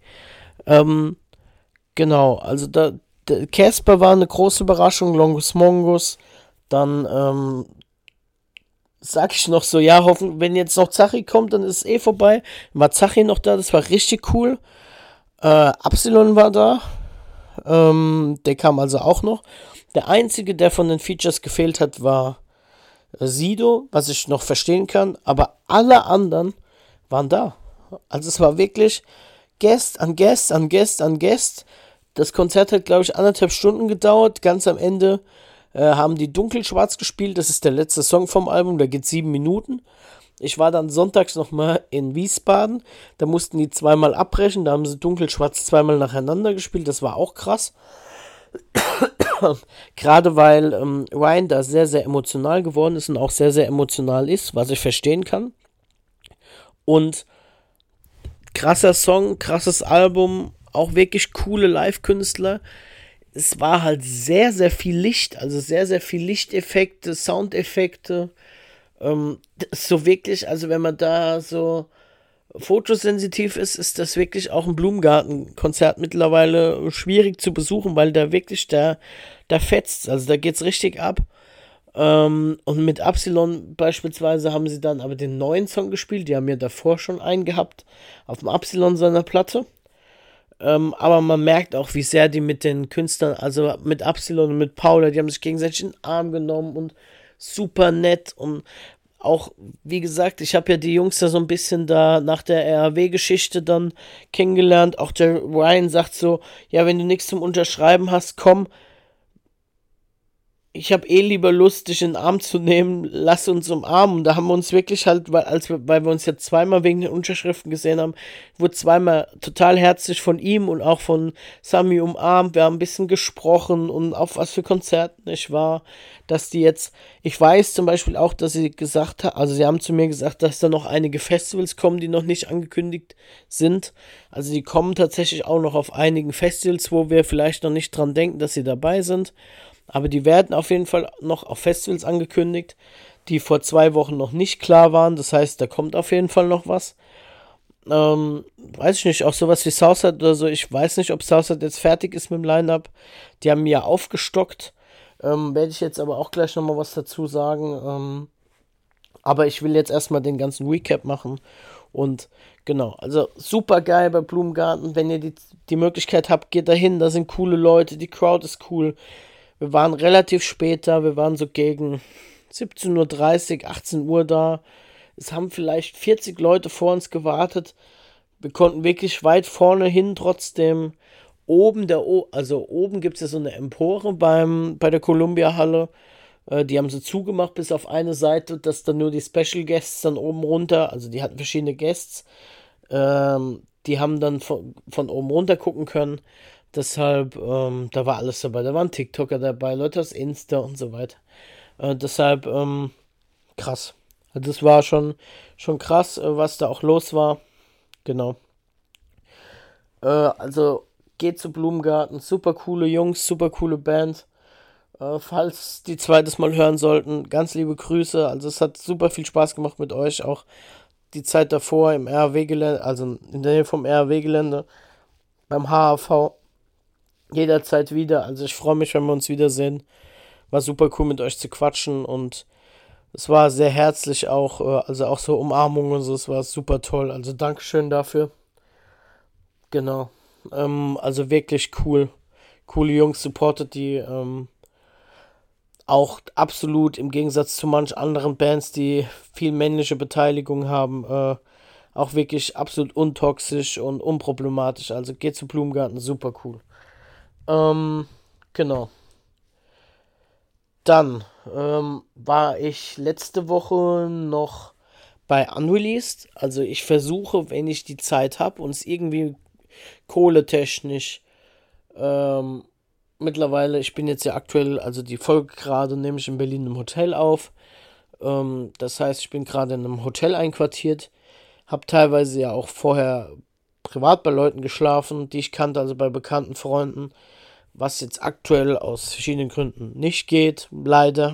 Genau, also Casper war eine große Überraschung, Longus Mongus. Dann sag ich noch so, ja, hoffen, wenn jetzt noch Zachi kommt, dann ist es vorbei. War Zachi noch da, das war richtig cool. Absilon war da. Der kam also auch noch. Der einzige, der von den Features gefehlt hat, war Sido, was ich noch verstehen kann, aber alle anderen waren da. Also es war wirklich Guest an Guest an Guest an Guest. Das Konzert hat, glaube ich, 1,5 Stunden gedauert. Ganz am Ende haben die Dunkelschwarz gespielt. Das ist der letzte Song vom Album, der geht 7 Minuten. Ich war dann sonntags nochmal in Wiesbaden, da mussten die 2-mal abbrechen, da haben sie Dunkelschwarz 2-mal nacheinander gespielt, das war auch krass. Gerade weil Ryan da sehr, sehr emotional geworden ist und auch sehr, sehr emotional ist, was ich verstehen kann. Und krasser Song, krasses Album, auch wirklich coole Live-Künstler. Es war halt sehr, sehr viel Licht, also sehr, sehr viel Lichteffekte, Soundeffekte. So wirklich, also wenn man da so fotosensitiv ist, ist das wirklich auch ein Blumengarten-Konzert mittlerweile schwierig zu besuchen, weil da wirklich da fetzt, also da geht's richtig ab. Und mit Absilon beispielsweise haben sie dann aber den neuen Song gespielt, die haben ja davor schon einen gehabt, auf dem Absilon seiner Platte. Aber man merkt auch, wie sehr die mit den Künstlern, also mit Absilon und mit Paula, die haben sich gegenseitig in den Arm genommen und super nett. Und auch, wie gesagt, ich habe ja die Jungs da so ein bisschen da nach der RAW-Geschichte dann kennengelernt. Auch der Ryan sagt so, ja, wenn du nichts zum Unterschreiben hast, komm, ich habe eh lieber Lust, dich in den Arm zu nehmen, lass uns umarmen. Und da haben wir uns wirklich halt, weil wir uns jetzt zweimal wegen den Unterschriften gesehen haben, wurde zweimal total herzlich von ihm und auch von Sami umarmt. Wir haben ein bisschen gesprochen und auf was für Konzerten ich war, dass die jetzt, ich weiß zum Beispiel auch, dass sie gesagt haben, also sie haben zu mir gesagt, dass da noch einige Festivals kommen, die noch nicht angekündigt sind. Also die kommen tatsächlich auch noch auf einigen Festivals, wo wir vielleicht noch nicht dran denken, dass sie dabei sind. Aber die werden auf jeden Fall noch auf Festivals angekündigt, die vor 2 Wochen noch nicht klar waren. Das heißt, da kommt auf jeden Fall noch was. Weiß ich nicht, auch sowas wie Southside oder so. Ich weiß nicht, ob Southside jetzt fertig ist mit dem Line-Up. Die haben ja aufgestockt. Werde ich jetzt aber auch gleich nochmal was dazu sagen. Aber ich will jetzt erstmal den ganzen Recap machen. Und genau, also super geil bei Blumengarten. Wenn ihr die Möglichkeit habt, geht dahin. Da sind coole Leute, die Crowd ist cool. Wir waren relativ spät da, wir waren so gegen 17:30 Uhr, 18 Uhr da. Es haben vielleicht 40 Leute vor uns gewartet. Wir konnten wirklich weit vorne hin, trotzdem oben, also oben gibt es ja so eine Empore bei der Columbia-Halle. Die haben sie zugemacht bis auf eine Seite, dass dann nur die Special Guests dann oben runter, also die hatten verschiedene Guests, die haben dann von oben runter gucken können. Deshalb, da war alles dabei. Da waren TikToker dabei, Leute aus Insta und so weiter. Deshalb, krass. Also das war schon krass, was da auch los war. Genau. Also geht zu Blumengarten. Super coole Jungs, super coole Band. Falls die zweites Mal hören sollten, ganz liebe Grüße. Also es hat super viel Spaß gemacht mit euch. Auch die Zeit davor im RAW-Gelände, also in der Nähe vom RAW-Gelände, beim HAV. Jederzeit wieder. Also ich freue mich, wenn wir uns wiedersehen. War super cool mit euch zu quatschen und es war sehr herzlich auch, also auch so Umarmungen und so, es war super toll. Also Dankeschön dafür. Genau. Also wirklich cool. Coole Jungs, supportet die. Auch absolut im Gegensatz zu manch anderen Bands, die viel männliche Beteiligung haben, auch wirklich absolut untoxisch und unproblematisch. Also geht zu Blumengarten, super cool. Genau. Dann war ich letzte Woche noch bei Unreleased. Also ich versuche, wenn ich die Zeit habe und es irgendwie kohletechnisch mittlerweile, ich bin jetzt ja aktuell, also die Folge gerade nehme ich in Berlin im Hotel auf. Das heißt, ich bin gerade in einem Hotel einquartiert. Habe teilweise ja auch vorher privat bei Leuten geschlafen, die ich kannte, also bei bekannten Freunden. Was jetzt aktuell aus verschiedenen Gründen nicht geht, leider.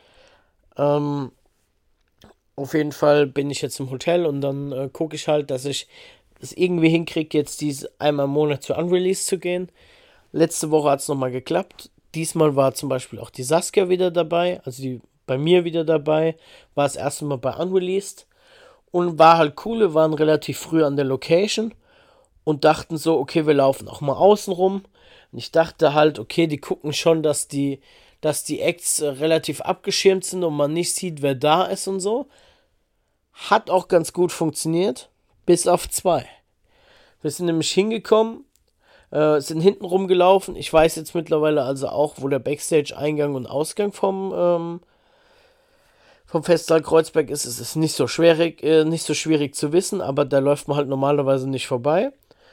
Auf jeden Fall bin ich jetzt im Hotel und dann gucke ich halt, dass ich es irgendwie hinkriege, jetzt einmal im Monat zu Unreleased zu gehen. Letzte Woche hat es nochmal geklappt. Diesmal war zum Beispiel auch die Saskia wieder dabei, also die bei mir wieder dabei. War das erste Mal bei Unreleased. Und war halt cool, wir waren relativ früh an der Location und dachten so, okay, wir laufen auch mal außen rum. Und ich dachte halt, okay, die gucken schon, dass die Acts relativ abgeschirmt sind und man nicht sieht, wer da ist und so. Hat auch ganz gut funktioniert, bis auf 2. Wir sind nämlich hingekommen, sind hinten rumgelaufen. Ich weiß jetzt mittlerweile also auch, wo der Backstage-Eingang und Ausgang vom Festsaal Kreuzberg ist. Es ist nicht so schwierig zu wissen, aber da läuft man halt normalerweise nicht vorbei.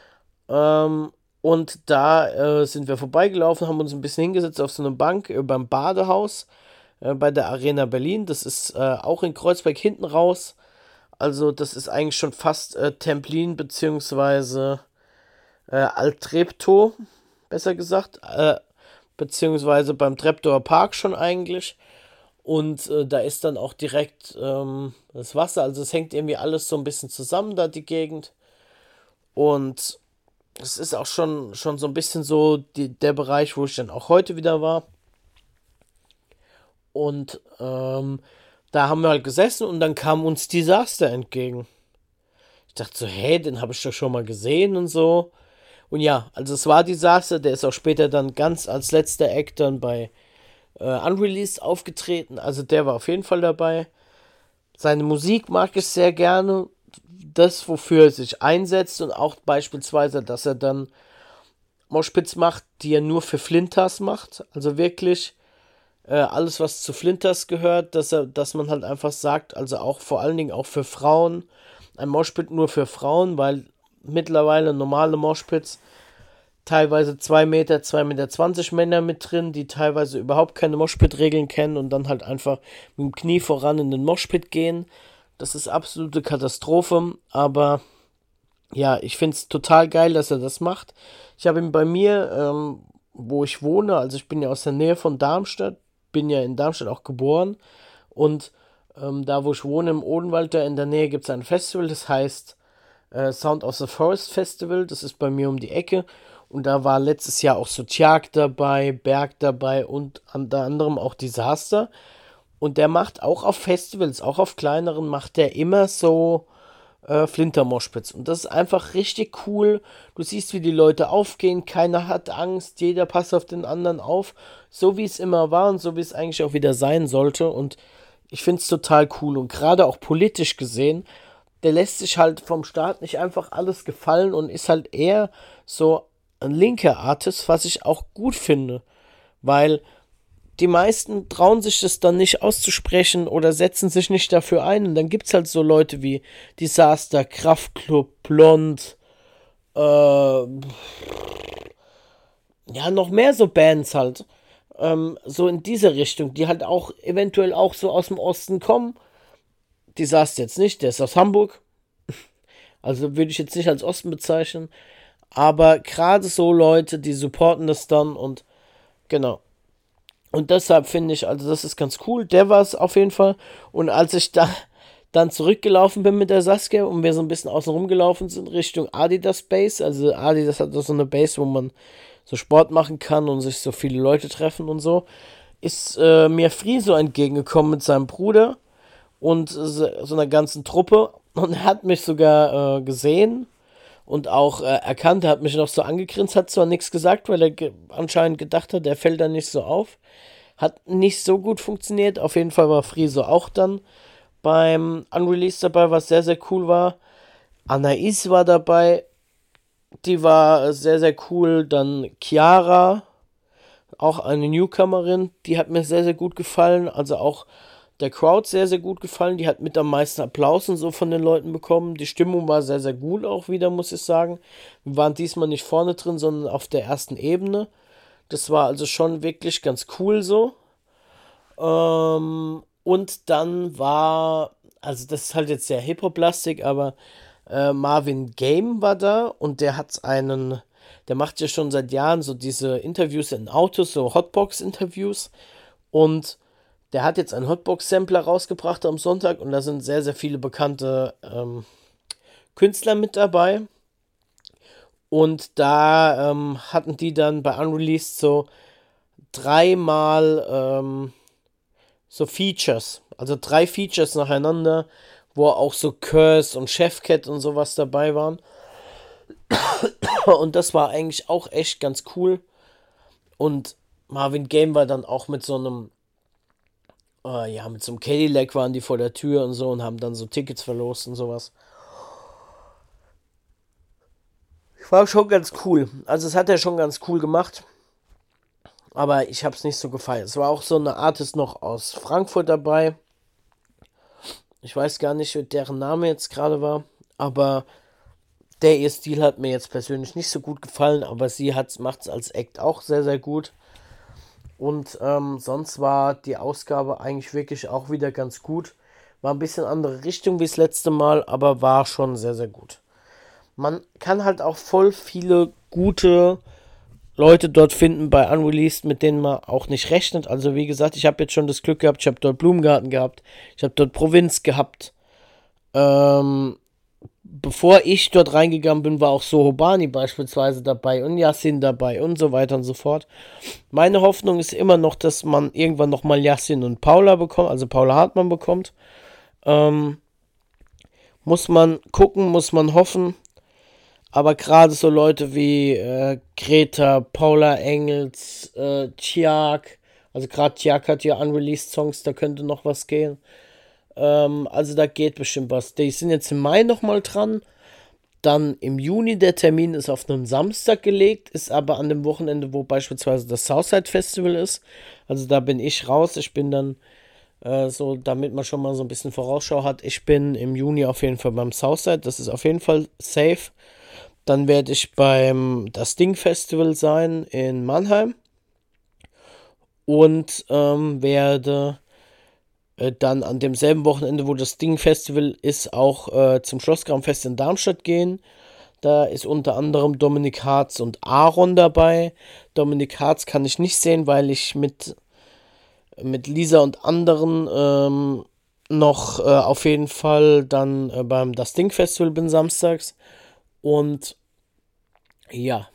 Und da sind wir vorbeigelaufen, haben uns ein bisschen hingesetzt auf so eine Bank beim Badehaus bei der Arena Berlin. Das ist auch in Kreuzberg hinten raus. Also das ist eigentlich schon fast Templin beziehungsweise Alt-Treptow, besser gesagt. Beziehungsweise beim Treptower Park schon eigentlich. Und da ist dann auch direkt das Wasser. Also es hängt irgendwie alles so ein bisschen zusammen, da die Gegend. Und es ist auch schon so ein bisschen so der Bereich, wo ich dann auch heute wieder war. Und da haben wir halt gesessen und dann kam uns Disaster entgegen. Ich dachte so, hey, den habe ich doch schon mal gesehen und so. Und ja, also es war Disaster, der ist auch später dann ganz als letzter Act dann bei Unreleased aufgetreten. Also der war auf jeden Fall dabei. Seine Musik mag ich sehr gerne. Das, wofür er sich einsetzt und auch beispielsweise, dass er dann Moshpits macht, die er nur für Flintas macht. Also wirklich alles was zu Flinters gehört, dass man halt einfach sagt, also auch vor allen Dingen auch für Frauen, ein Moshpit nur für Frauen, weil mittlerweile normale Moshpits teilweise 2 Meter, 2,20 Meter Männer mit drin, die teilweise überhaupt keine Moshpit-Regeln kennen und dann halt einfach mit dem Knie voran in den Moshpit gehen. Das ist absolute Katastrophe, aber ja, ich finde es total geil, dass er das macht. Ich habe ihn bei mir, wo ich wohne, also ich bin ja aus der Nähe von Darmstadt, bin ja in Darmstadt auch geboren und da, wo ich wohne, im Odenwald, da in der Nähe gibt es ein Festival, das heißt Sound of the Forest Festival, das ist bei mir um die Ecke und da war letztes Jahr auch so Tjag dabei, Berg dabei und unter anderem auch Disaster und der macht auch auf Festivals, auch auf kleineren, macht der immer so Flintermoshpits. Und das ist einfach richtig cool. Du siehst, wie die Leute aufgehen, keiner hat Angst, jeder passt auf den anderen auf, so wie es immer war und so wie es eigentlich auch wieder sein sollte. Und ich finde es total cool. Und gerade auch politisch gesehen, der lässt sich halt vom Staat nicht einfach alles gefallen und ist halt eher so ein linker Artist, was ich auch gut finde. Weil die meisten trauen sich das dann nicht auszusprechen oder setzen sich nicht dafür ein. Und dann gibt es halt so Leute wie Disaster, Kraftklub, Blond, ja, noch mehr so Bands halt. So in diese Richtung, die halt auch eventuell auch so aus dem Osten kommen. Disaster jetzt nicht, der ist aus Hamburg. Also würde ich jetzt nicht als Osten bezeichnen. Aber gerade so Leute, die supporten das dann und genau. Und deshalb finde ich, also das ist ganz cool. Der war es auf jeden Fall. Und als ich da dann zurückgelaufen bin mit der Saskia und wir so ein bisschen außen rumgelaufen sind Richtung Adidas Base, also Adidas hat so eine Base, wo man so Sport machen kann und sich so viele Leute treffen und so, ist mir Friso entgegengekommen mit seinem Bruder und so einer ganzen Truppe und er hat mich sogar gesehen und auch erkannt, er hat mich noch so angegrinst, hat zwar nichts gesagt, weil er anscheinend gedacht hat, der fällt dann nicht so auf. Hat nicht so gut funktioniert. Auf jeden Fall war Friso auch dann beim Unreleased dabei, was sehr, sehr cool war. Anais war dabei, die war sehr, sehr cool. Dann Chiara, auch eine Newcomerin, die hat mir sehr, sehr gut gefallen. Also auch der Crowd sehr, sehr gut gefallen. Die hat mit am meisten Applaus und so von den Leuten bekommen. Die Stimmung war sehr, sehr gut auch wieder, muss ich sagen. Wir waren diesmal nicht vorne drin, sondern auf der ersten Ebene. Das war also schon wirklich ganz cool so. Und dann war, also das ist halt jetzt sehr Hip-Hop-lastig, aber Marvin Game war da und der macht ja schon seit Jahren so diese Interviews in Autos, so Hotbox-Interviews. Und der hat jetzt einen Hotbox-Sampler rausgebracht am Sonntag und da sind sehr, sehr viele bekannte Künstler mit dabei. Und da hatten die dann bei Unreleased so dreimal so Features, also 3 Features nacheinander, wo auch so Curse und Chefcat und sowas dabei waren. Und das war eigentlich auch echt ganz cool. Und Marvin Game war dann auch mit so einem, ja, mit so einem Cadillac waren die vor der Tür und so und haben dann so Tickets verlost und sowas. War schon ganz cool. Also es hat er schon ganz cool gemacht. Aber ich habe es nicht so gefallen. Es war auch so eine Artist noch aus Frankfurt dabei. Ich weiß gar nicht, wie deren Name jetzt gerade war. Aber ihr Stil hat mir jetzt persönlich nicht so gut gefallen. Aber sie macht es als Act auch sehr, sehr gut. Und sonst war die Ausgabe eigentlich wirklich auch wieder ganz gut. War ein bisschen andere Richtung wie das letzte Mal. Aber war schon sehr, sehr gut. Man kann halt auch voll viele gute Leute dort finden bei Unreleased, mit denen man auch nicht rechnet. Also wie gesagt, ich habe jetzt schon das Glück gehabt, ich habe dort Blumengarten gehabt, ich habe dort Provinz gehabt. Bevor ich dort reingegangen bin, war auch Sohobani beispielsweise dabei und Yassin dabei und so weiter und so fort. Meine Hoffnung ist immer noch, dass man irgendwann nochmal Yassin und Paula bekommt, also Paula Hartmann bekommt. Muss man gucken, muss man hoffen. Aber gerade so Leute wie Greta, Paula Engels, Tjag, also gerade Tjag hat ja unreleased Songs, da könnte noch was gehen. Also da geht bestimmt was. Die sind jetzt im Mai nochmal dran. dann im Juni der Termin ist auf einen Samstag gelegt, ist aber an dem Wochenende, wo beispielsweise das Southside Festival ist. Also da bin ich raus. Ich bin dann so, damit man schon mal so ein bisschen Vorausschau hat. Ich bin im Juni auf jeden Fall beim Southside. Das ist auf jeden Fall safe. Dann werde ich beim das Ding Festival sein in Mannheim und werde dann an demselben Wochenende, wo das Ding Festival ist, auch zum Schlosskramfest in Darmstadt gehen. Da ist unter anderem Dominik Harz und Aaron dabei. Dominik Harz kann ich nicht sehen, weil ich mit Lisa und anderen noch auf jeden Fall dann beim Das Ding Festival bin samstags. Und ja,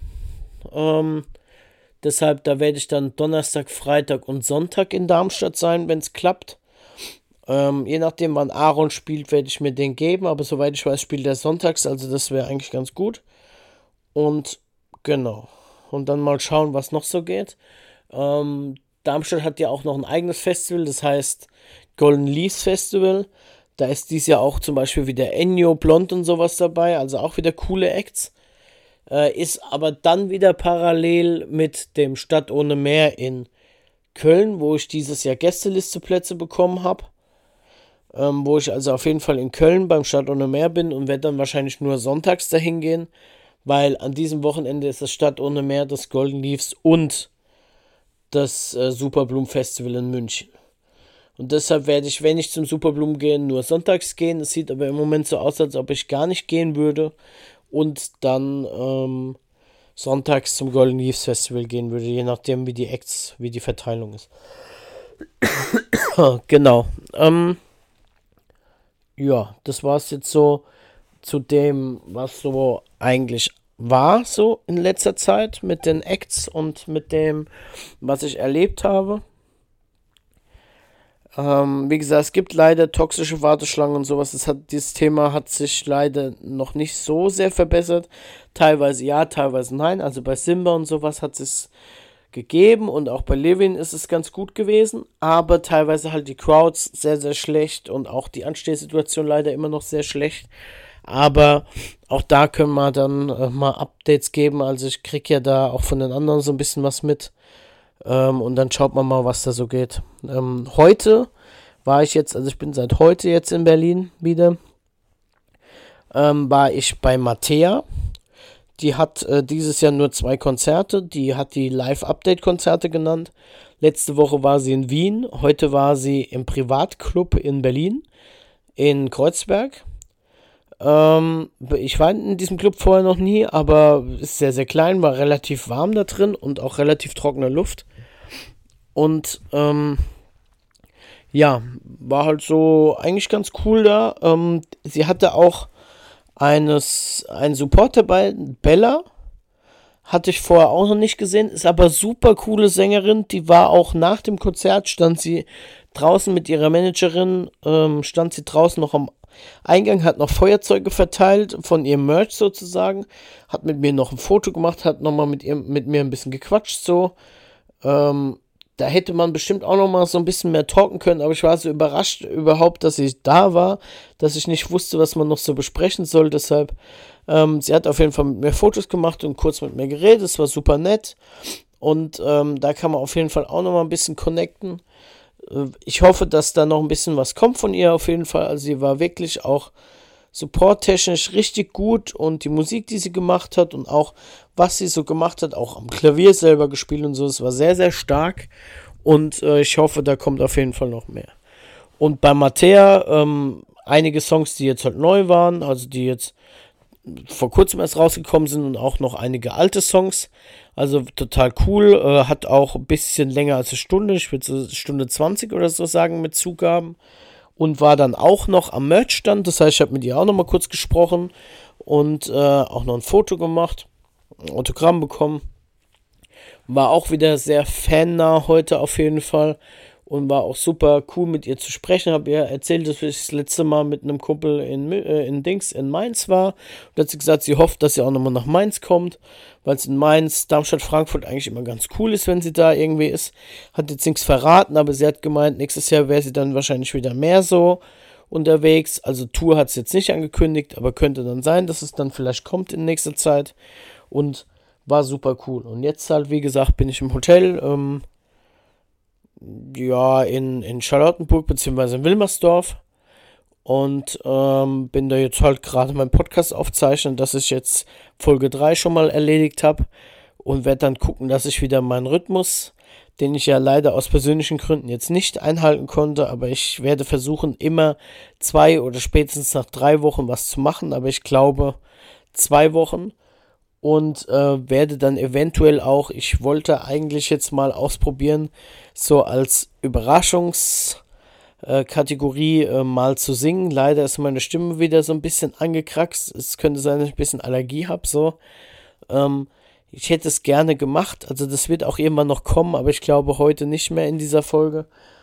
deshalb, da werde ich dann Donnerstag, Freitag und Sonntag in Darmstadt sein, wenn es klappt. Je nachdem, wann Aaron spielt, werde ich mir den geben. Aber soweit ich weiß, spielt er sonntags. Also das wäre eigentlich ganz gut. Und genau. Und dann mal schauen, was noch so geht. Darmstadt hat ja auch noch ein eigenes Festival. Das heißt Golden Leaves Festival. Da ist dieses Jahr auch zum Beispiel wieder Ennio, Blond und sowas dabei. Also auch wieder coole Acts. Ist aber dann wieder parallel mit dem Stadt ohne Meer in Köln, wo ich dieses Jahr Gästelisteplätze bekommen habe. Wo ich also auf jeden Fall in Köln beim Stadt ohne Meer bin und werde dann wahrscheinlich nur sonntags dahin gehen, weil an diesem Wochenende ist das Stadt ohne Meer, das Golden Leaves und das Superblumen Festival in München. Und deshalb werde ich, wenn ich zum Superblumen gehe, nur sonntags gehen. Es sieht aber im Moment so aus, als ob ich gar nicht gehen würde und dann sonntags zum Golden Leaves Festival gehen würde, je nachdem wie die Acts, wie die Verteilung ist. Genau. Ja, das war es jetzt so zu dem, was so eigentlich war, so in letzter Zeit mit den Acts und mit dem, was ich erlebt habe. Wie gesagt, es gibt leider toxische Warteschlangen und sowas. Dieses Thema hat sich leider noch nicht so sehr verbessert. Teilweise ja, teilweise nein. Also bei Simba und sowas hat es gegeben und auch bei Levin ist es ganz gut gewesen, aber teilweise halt die Crowds sehr, sehr schlecht und auch die Anstehsituation leider immer noch sehr schlecht. Aber auch da können wir dann mal Updates geben. Also ich kriege ja da auch von den anderen so ein bisschen was mit. Und dann schaut man mal, was da so geht. Heute war ich jetzt, also ich bin seit heute jetzt in Berlin wieder, war ich bei Mattea. Die hat dieses Jahr nur 2 Konzerte. Die hat die Live-Update-Konzerte genannt. Letzte Woche war sie in Wien. Heute war sie im Privatclub in Berlin, in Kreuzberg. Ich war in diesem Club vorher noch nie, aber ist sehr, sehr klein, war relativ warm da drin und auch relativ trockene Luft. Und ja, war halt so eigentlich ganz cool da. Sie hatte auch einen Support dabei, Bella. Hatte ich vorher auch noch nicht gesehen, ist aber super coole Sängerin. Die war auch nach dem Konzert, stand sie draußen mit ihrer Managerin, stand sie draußen noch am Eingang, hat noch Feuerzeuge verteilt von ihrem Merch sozusagen, hat mit mir noch ein Foto gemacht, hat nochmal mit mir ein bisschen gequatscht so. Da hätte man bestimmt auch nochmal so ein bisschen mehr talken können, aber ich war so überrascht überhaupt, dass ich da war, dass ich nicht wusste, was man noch so besprechen soll, deshalb, sie hat auf jeden Fall mit mir Fotos gemacht und kurz mit mir geredet, es war super nett und da kann man auf jeden Fall auch nochmal ein bisschen connecten. Ich hoffe, dass da noch ein bisschen was kommt von ihr auf jeden Fall, also sie war wirklich auch supporttechnisch richtig gut und die Musik, die sie gemacht hat und auch was sie so gemacht hat, auch am Klavier selber gespielt und so, es war sehr, sehr stark und ich hoffe, da kommt auf jeden Fall noch mehr. Und bei Mattea, einige Songs, die jetzt halt neu waren, also die jetzt vor kurzem erst rausgekommen sind und auch noch einige alte Songs, also total cool, hat auch ein bisschen länger als eine Stunde, ich würde so Stunde 20 oder so sagen mit Zugaben. Und war dann auch noch am Merchstand, das heißt, ich habe mit ihr auch noch mal kurz gesprochen und auch noch ein Foto gemacht, ein Autogramm bekommen. War auch wieder sehr fannah heute auf jeden Fall und war auch super cool mit ihr zu sprechen. Habe ihr erzählt, dass ich das letzte Mal mit einem Kumpel in Mainz war. Und hat sie gesagt, sie hofft, dass sie auch nochmal nach Mainz kommt, weil es in Mainz, Darmstadt, Frankfurt eigentlich immer ganz cool ist, wenn sie da irgendwie ist. Hat jetzt nichts verraten, aber sie hat gemeint, nächstes Jahr wäre sie dann wahrscheinlich wieder mehr so. unterwegs. Also Tour hat es jetzt nicht angekündigt, aber könnte dann sein, dass es dann vielleicht kommt in nächster Zeit. Und war super cool. Und jetzt halt, wie gesagt, bin ich im Hotel, ja, in Charlottenburg beziehungsweise in Wilmersdorf. Und bin da jetzt halt gerade meinen Podcast aufzeichnen, dass ich jetzt Folge 3 schon mal erledigt habe. Und werde dann gucken, dass ich wieder meinen Rhythmus, den ich ja leider aus persönlichen Gründen jetzt nicht einhalten konnte, aber ich werde versuchen, immer 2 oder spätestens nach 3 Wochen was zu machen, aber ich glaube 2 Wochen und werde dann eventuell auch, ich wollte eigentlich jetzt mal ausprobieren, so als Überraschungskategorie mal zu singen. Leider ist meine Stimme wieder so ein bisschen angekraxt, es könnte sein, dass ich ein bisschen Allergie habe, so. Ich hätte es gerne gemacht, also das wird auch irgendwann noch kommen, aber ich glaube heute nicht mehr in dieser Folge.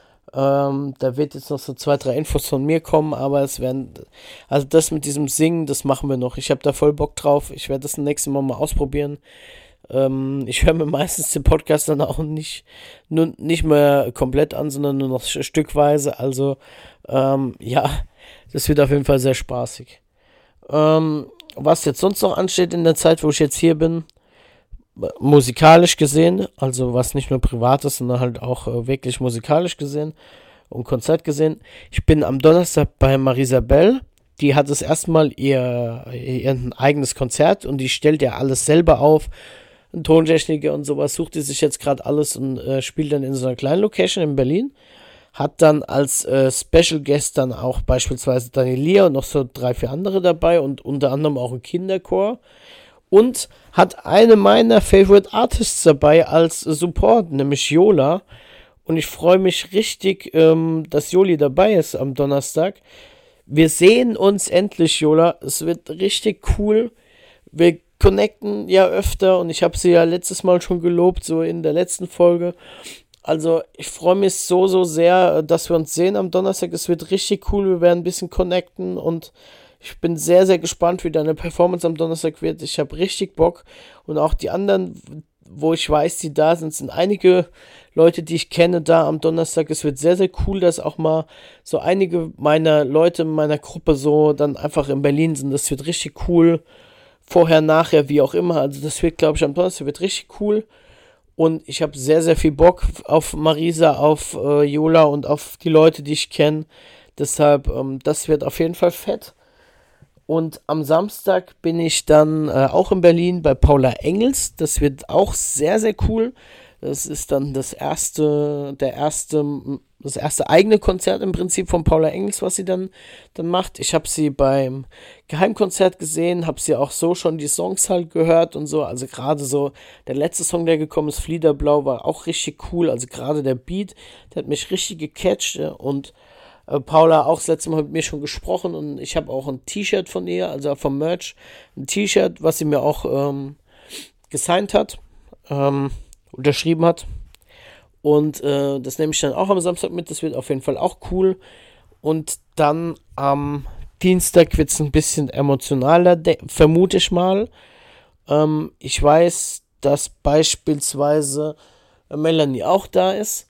Da wird jetzt noch so 2, 3 Infos von mir kommen, aber es werden, also das mit diesem Singen, das machen wir noch. Ich habe da voll Bock drauf, ich werde das nächste Mal mal ausprobieren. Ich höre mir meistens den Podcast dann auch nicht mehr komplett an, sondern nur noch stückweise, also ja, das wird auf jeden Fall sehr spaßig. Was jetzt sonst noch ansteht in der Zeit, wo ich jetzt hier bin, musikalisch gesehen, also was nicht nur privat ist, sondern halt auch wirklich musikalisch gesehen und Konzert gesehen. Ich bin am Donnerstag bei Marisabel. Die hat das erstmal ihr eigenes Konzert und die stellt ja alles selber auf. Ein Tontechniker und sowas sucht die sich jetzt gerade alles und spielt dann in so einer kleinen Location in Berlin. Hat dann als Special Guest dann auch beispielsweise Daniel Lier und noch so 3, 4 andere dabei und unter anderem auch ein Kinderchor. Und hat eine meiner Favorite Artists dabei als Support, nämlich Yola. Und ich freue mich richtig, dass Joli dabei ist am Donnerstag. Wir sehen uns endlich, Yola. Es wird richtig cool. Wir connecten ja öfter und ich habe sie ja letztes Mal schon gelobt, so in der letzten Folge. Also ich freue mich so, so sehr, dass wir uns sehen am Donnerstag. Es wird richtig cool. Wir werden ein bisschen connecten und ich bin sehr, sehr gespannt, wie deine Performance am Donnerstag wird. Ich habe richtig Bock. Und auch die anderen, wo ich weiß, die da sind, sind einige Leute, die ich kenne, da am Donnerstag. Es wird sehr, sehr cool, dass auch mal so einige meiner Leute in meiner Gruppe so dann einfach in Berlin sind. Das wird richtig cool. Vorher, nachher, wie auch immer. Also das wird, glaube ich, am Donnerstag wird richtig cool. Und ich habe sehr, sehr viel Bock auf Marisa, auf Yola und auf die Leute, die ich kenne. Deshalb, das wird auf jeden Fall fett. Und am Samstag bin ich dann auch in Berlin bei Paula Engels. Das wird auch sehr, sehr cool. Das ist dann das erste eigene Konzert im Prinzip von Paula Engels, was sie dann macht. Ich habe sie beim Geheimkonzert gesehen, habe sie auch so schon die Songs halt gehört und so. Also gerade so der letzte Song, der gekommen ist, Fliederblau, war auch richtig cool. Also gerade der Beat, der hat mich richtig gecatcht und Paula auch das letzte Mal mit mir schon gesprochen und ich habe auch ein T-Shirt von ihr, also vom Merch, ein T-Shirt, was sie mir auch gesigned hat, unterschrieben hat. Und das nehme ich dann auch am Samstag mit, das wird auf jeden Fall auch cool. Und dann am Dienstag wird es ein bisschen emotionaler, vermute ich mal. Ich weiß, dass beispielsweise Melanie auch da ist.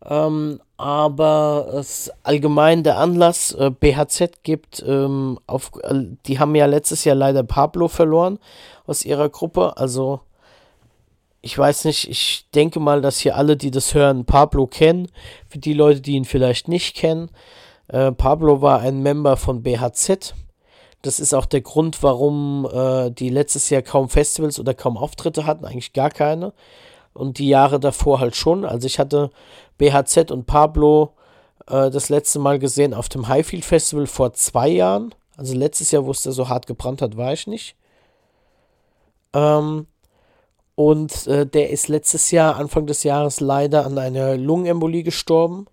Aber es allgemein der Anlass, BHZ gibt, die haben ja letztes Jahr leider Pablo verloren aus ihrer Gruppe, also ich weiß nicht, ich denke mal, dass hier alle, die das hören, Pablo kennen, für die Leute, die ihn vielleicht nicht kennen, Pablo war ein Member von BHZ, das ist auch der Grund, warum die letztes Jahr kaum Festivals oder kaum Auftritte hatten, eigentlich gar keine. Und die Jahre davor halt schon. Also ich hatte BHZ und Pablo das letzte Mal gesehen auf dem Highfield Festival vor 2 Jahren. Also letztes Jahr, wo es da so hart gebrannt hat, war ich nicht. Und der ist letztes Jahr, Anfang des Jahres, leider an einer Lungenembolie gestorben.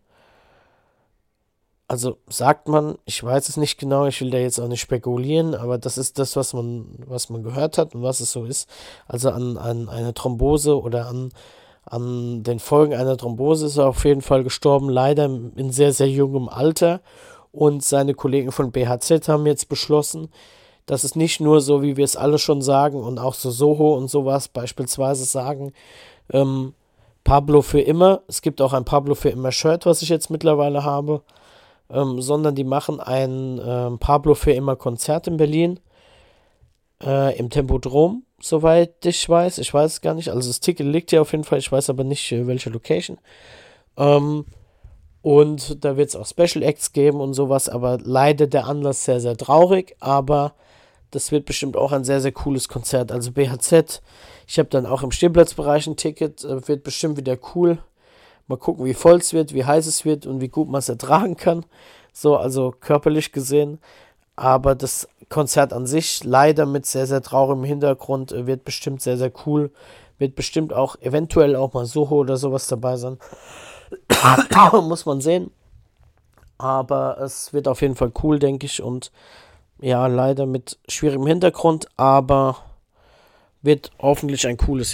Also sagt man, ich weiß es nicht genau, ich will da jetzt auch nicht spekulieren, aber das ist das, was man gehört hat und was es so ist. Also an einer Thrombose oder an den Folgen einer Thrombose ist er auf jeden Fall gestorben, leider in sehr, sehr jungem Alter. Und seine Kollegen von BHZ haben jetzt beschlossen, dass es nicht nur so, wie wir es alle schon sagen und auch so Soho und sowas beispielsweise sagen, Pablo für immer. Es gibt auch ein Pablo für immer Shirt, was ich jetzt mittlerweile habe. sondern die machen ein Pablo für immer Konzert in Berlin im Tempodrom, soweit ich weiß. Ich weiß es gar nicht. Also das Ticket liegt hier auf jeden Fall. Ich weiß aber nicht, welche Location. Ähm, und da wird es auch Special Acts geben und sowas. Aber leider der Anlass sehr, sehr traurig. Aber das wird bestimmt auch ein sehr, sehr cooles Konzert. Also BHZ. Ich habe dann auch im Stehplatzbereich ein Ticket. Wird bestimmt wieder cool. Mal gucken, wie voll es wird, wie heiß es wird und wie gut man es ertragen kann. So, also körperlich gesehen. Aber das Konzert an sich, leider mit sehr, sehr traurigem Hintergrund, wird bestimmt sehr, sehr cool. Wird bestimmt auch eventuell auch mal Soho oder sowas dabei sein. Muss man sehen. Aber es wird auf jeden Fall cool, denke ich. Und ja, leider mit schwierigem Hintergrund, aber wird hoffentlich ein cooles.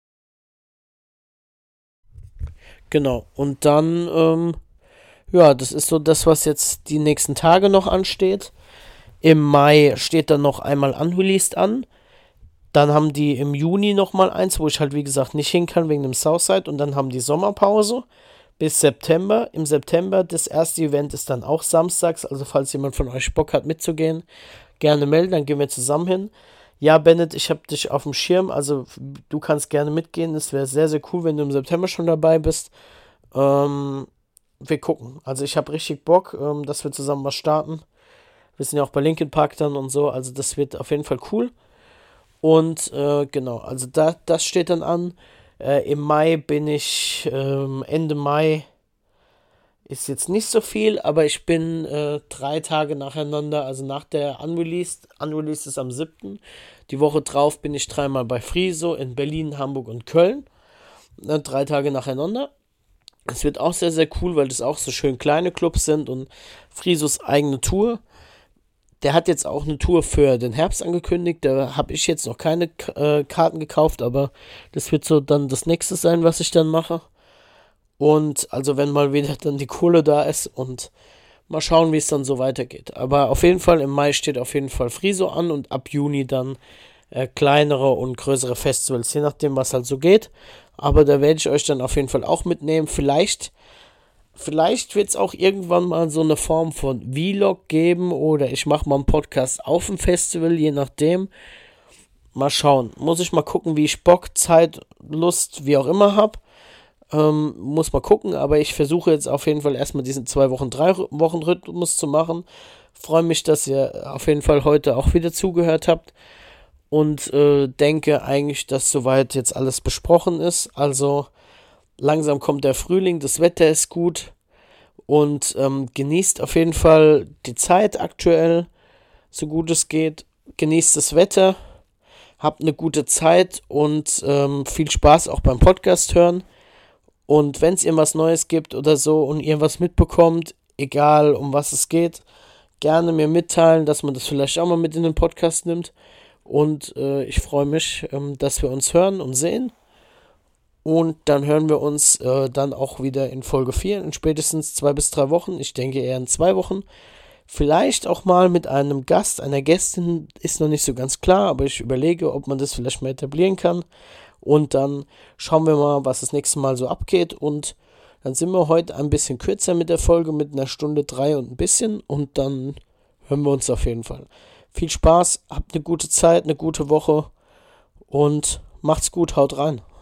Genau. Und dann, ja, das ist so das, was jetzt die nächsten Tage noch ansteht. Im Mai steht dann noch einmal Unreleased an. Dann haben die im Juni nochmal eins, wo ich halt wie gesagt nicht hin kann wegen dem Southside. Und dann haben die Sommerpause bis September. Im September, das erste Event ist dann auch samstags. Also falls jemand von euch Bock hat mitzugehen, gerne melden, dann gehen wir zusammen hin. Ja, Bennett, ich habe dich auf dem Schirm. Also du kannst gerne mitgehen. Es wäre sehr, sehr cool, wenn du im September schon dabei bist. Wir gucken. Also ich habe richtig Bock, dass wir zusammen was starten. Wir sind ja auch bei Linkin Park dann und so. Also das wird auf jeden Fall cool. Und genau, also das steht dann an. Im Mai bin ich, Ende Mai ist jetzt nicht so viel, aber ich bin 3 Tage nacheinander, also nach der Unreleased. Unreleased ist am 7. Die Woche drauf bin ich 3-mal bei Friso in Berlin, Hamburg und Köln. 3 Tage nacheinander. Es wird auch sehr, sehr cool, weil das auch so schön kleine Clubs sind und Frisos eigene Tour. Der hat jetzt auch eine Tour für den Herbst angekündigt. Da habe ich jetzt noch keine Karten gekauft, aber das wird so dann das nächste sein, was ich dann mache. Und also wenn mal wieder dann die Kohle da ist und mal schauen, wie es dann so weitergeht. Aber auf jeden Fall im Mai steht auf jeden Fall Friso an und ab Juni dann kleinere und größere Festivals, je nachdem, was halt so geht. Aber da werde ich euch dann auf jeden Fall auch mitnehmen. Vielleicht wird es auch irgendwann mal so eine Form von Vlog geben oder ich mache mal einen Podcast auf dem Festival, je nachdem. Mal schauen. Muss ich mal gucken, wie ich Bock, Zeit, Lust, wie auch immer habe. Muss mal gucken, aber ich versuche jetzt auf jeden Fall erstmal diesen 2 Wochen, 3 Wochen Rhythmus zu machen. Freue mich, dass ihr auf jeden Fall heute auch wieder zugehört habt und denke eigentlich, dass soweit jetzt alles besprochen ist. Also langsam kommt der Frühling, das Wetter ist gut und genießt auf jeden Fall die Zeit aktuell, so gut es geht. Genießt das Wetter, habt eine gute Zeit und viel Spaß auch beim Podcast hören. Und wenn es irgendwas Neues gibt oder so und ihr was mitbekommt, egal um was es geht, gerne mir mitteilen, dass man das vielleicht auch mal mit in den Podcast nimmt. Und ich freue mich, dass wir uns hören und sehen. Und dann hören wir uns dann auch wieder in Folge 4 in spätestens 2 bis 3 Wochen. Ich denke eher in 2 Wochen. Vielleicht auch mal mit einem Gast, einer Gästin, ist noch nicht so ganz klar, aber ich überlege, ob man das vielleicht mal etablieren kann. Und dann schauen wir mal, was das nächste Mal so abgeht. Und dann sind wir heute ein bisschen kürzer mit der Folge, mit 1:03 und ein bisschen. Und dann hören wir uns auf jeden Fall. Viel Spaß, habt eine gute Zeit, eine gute Woche und macht's gut, haut rein.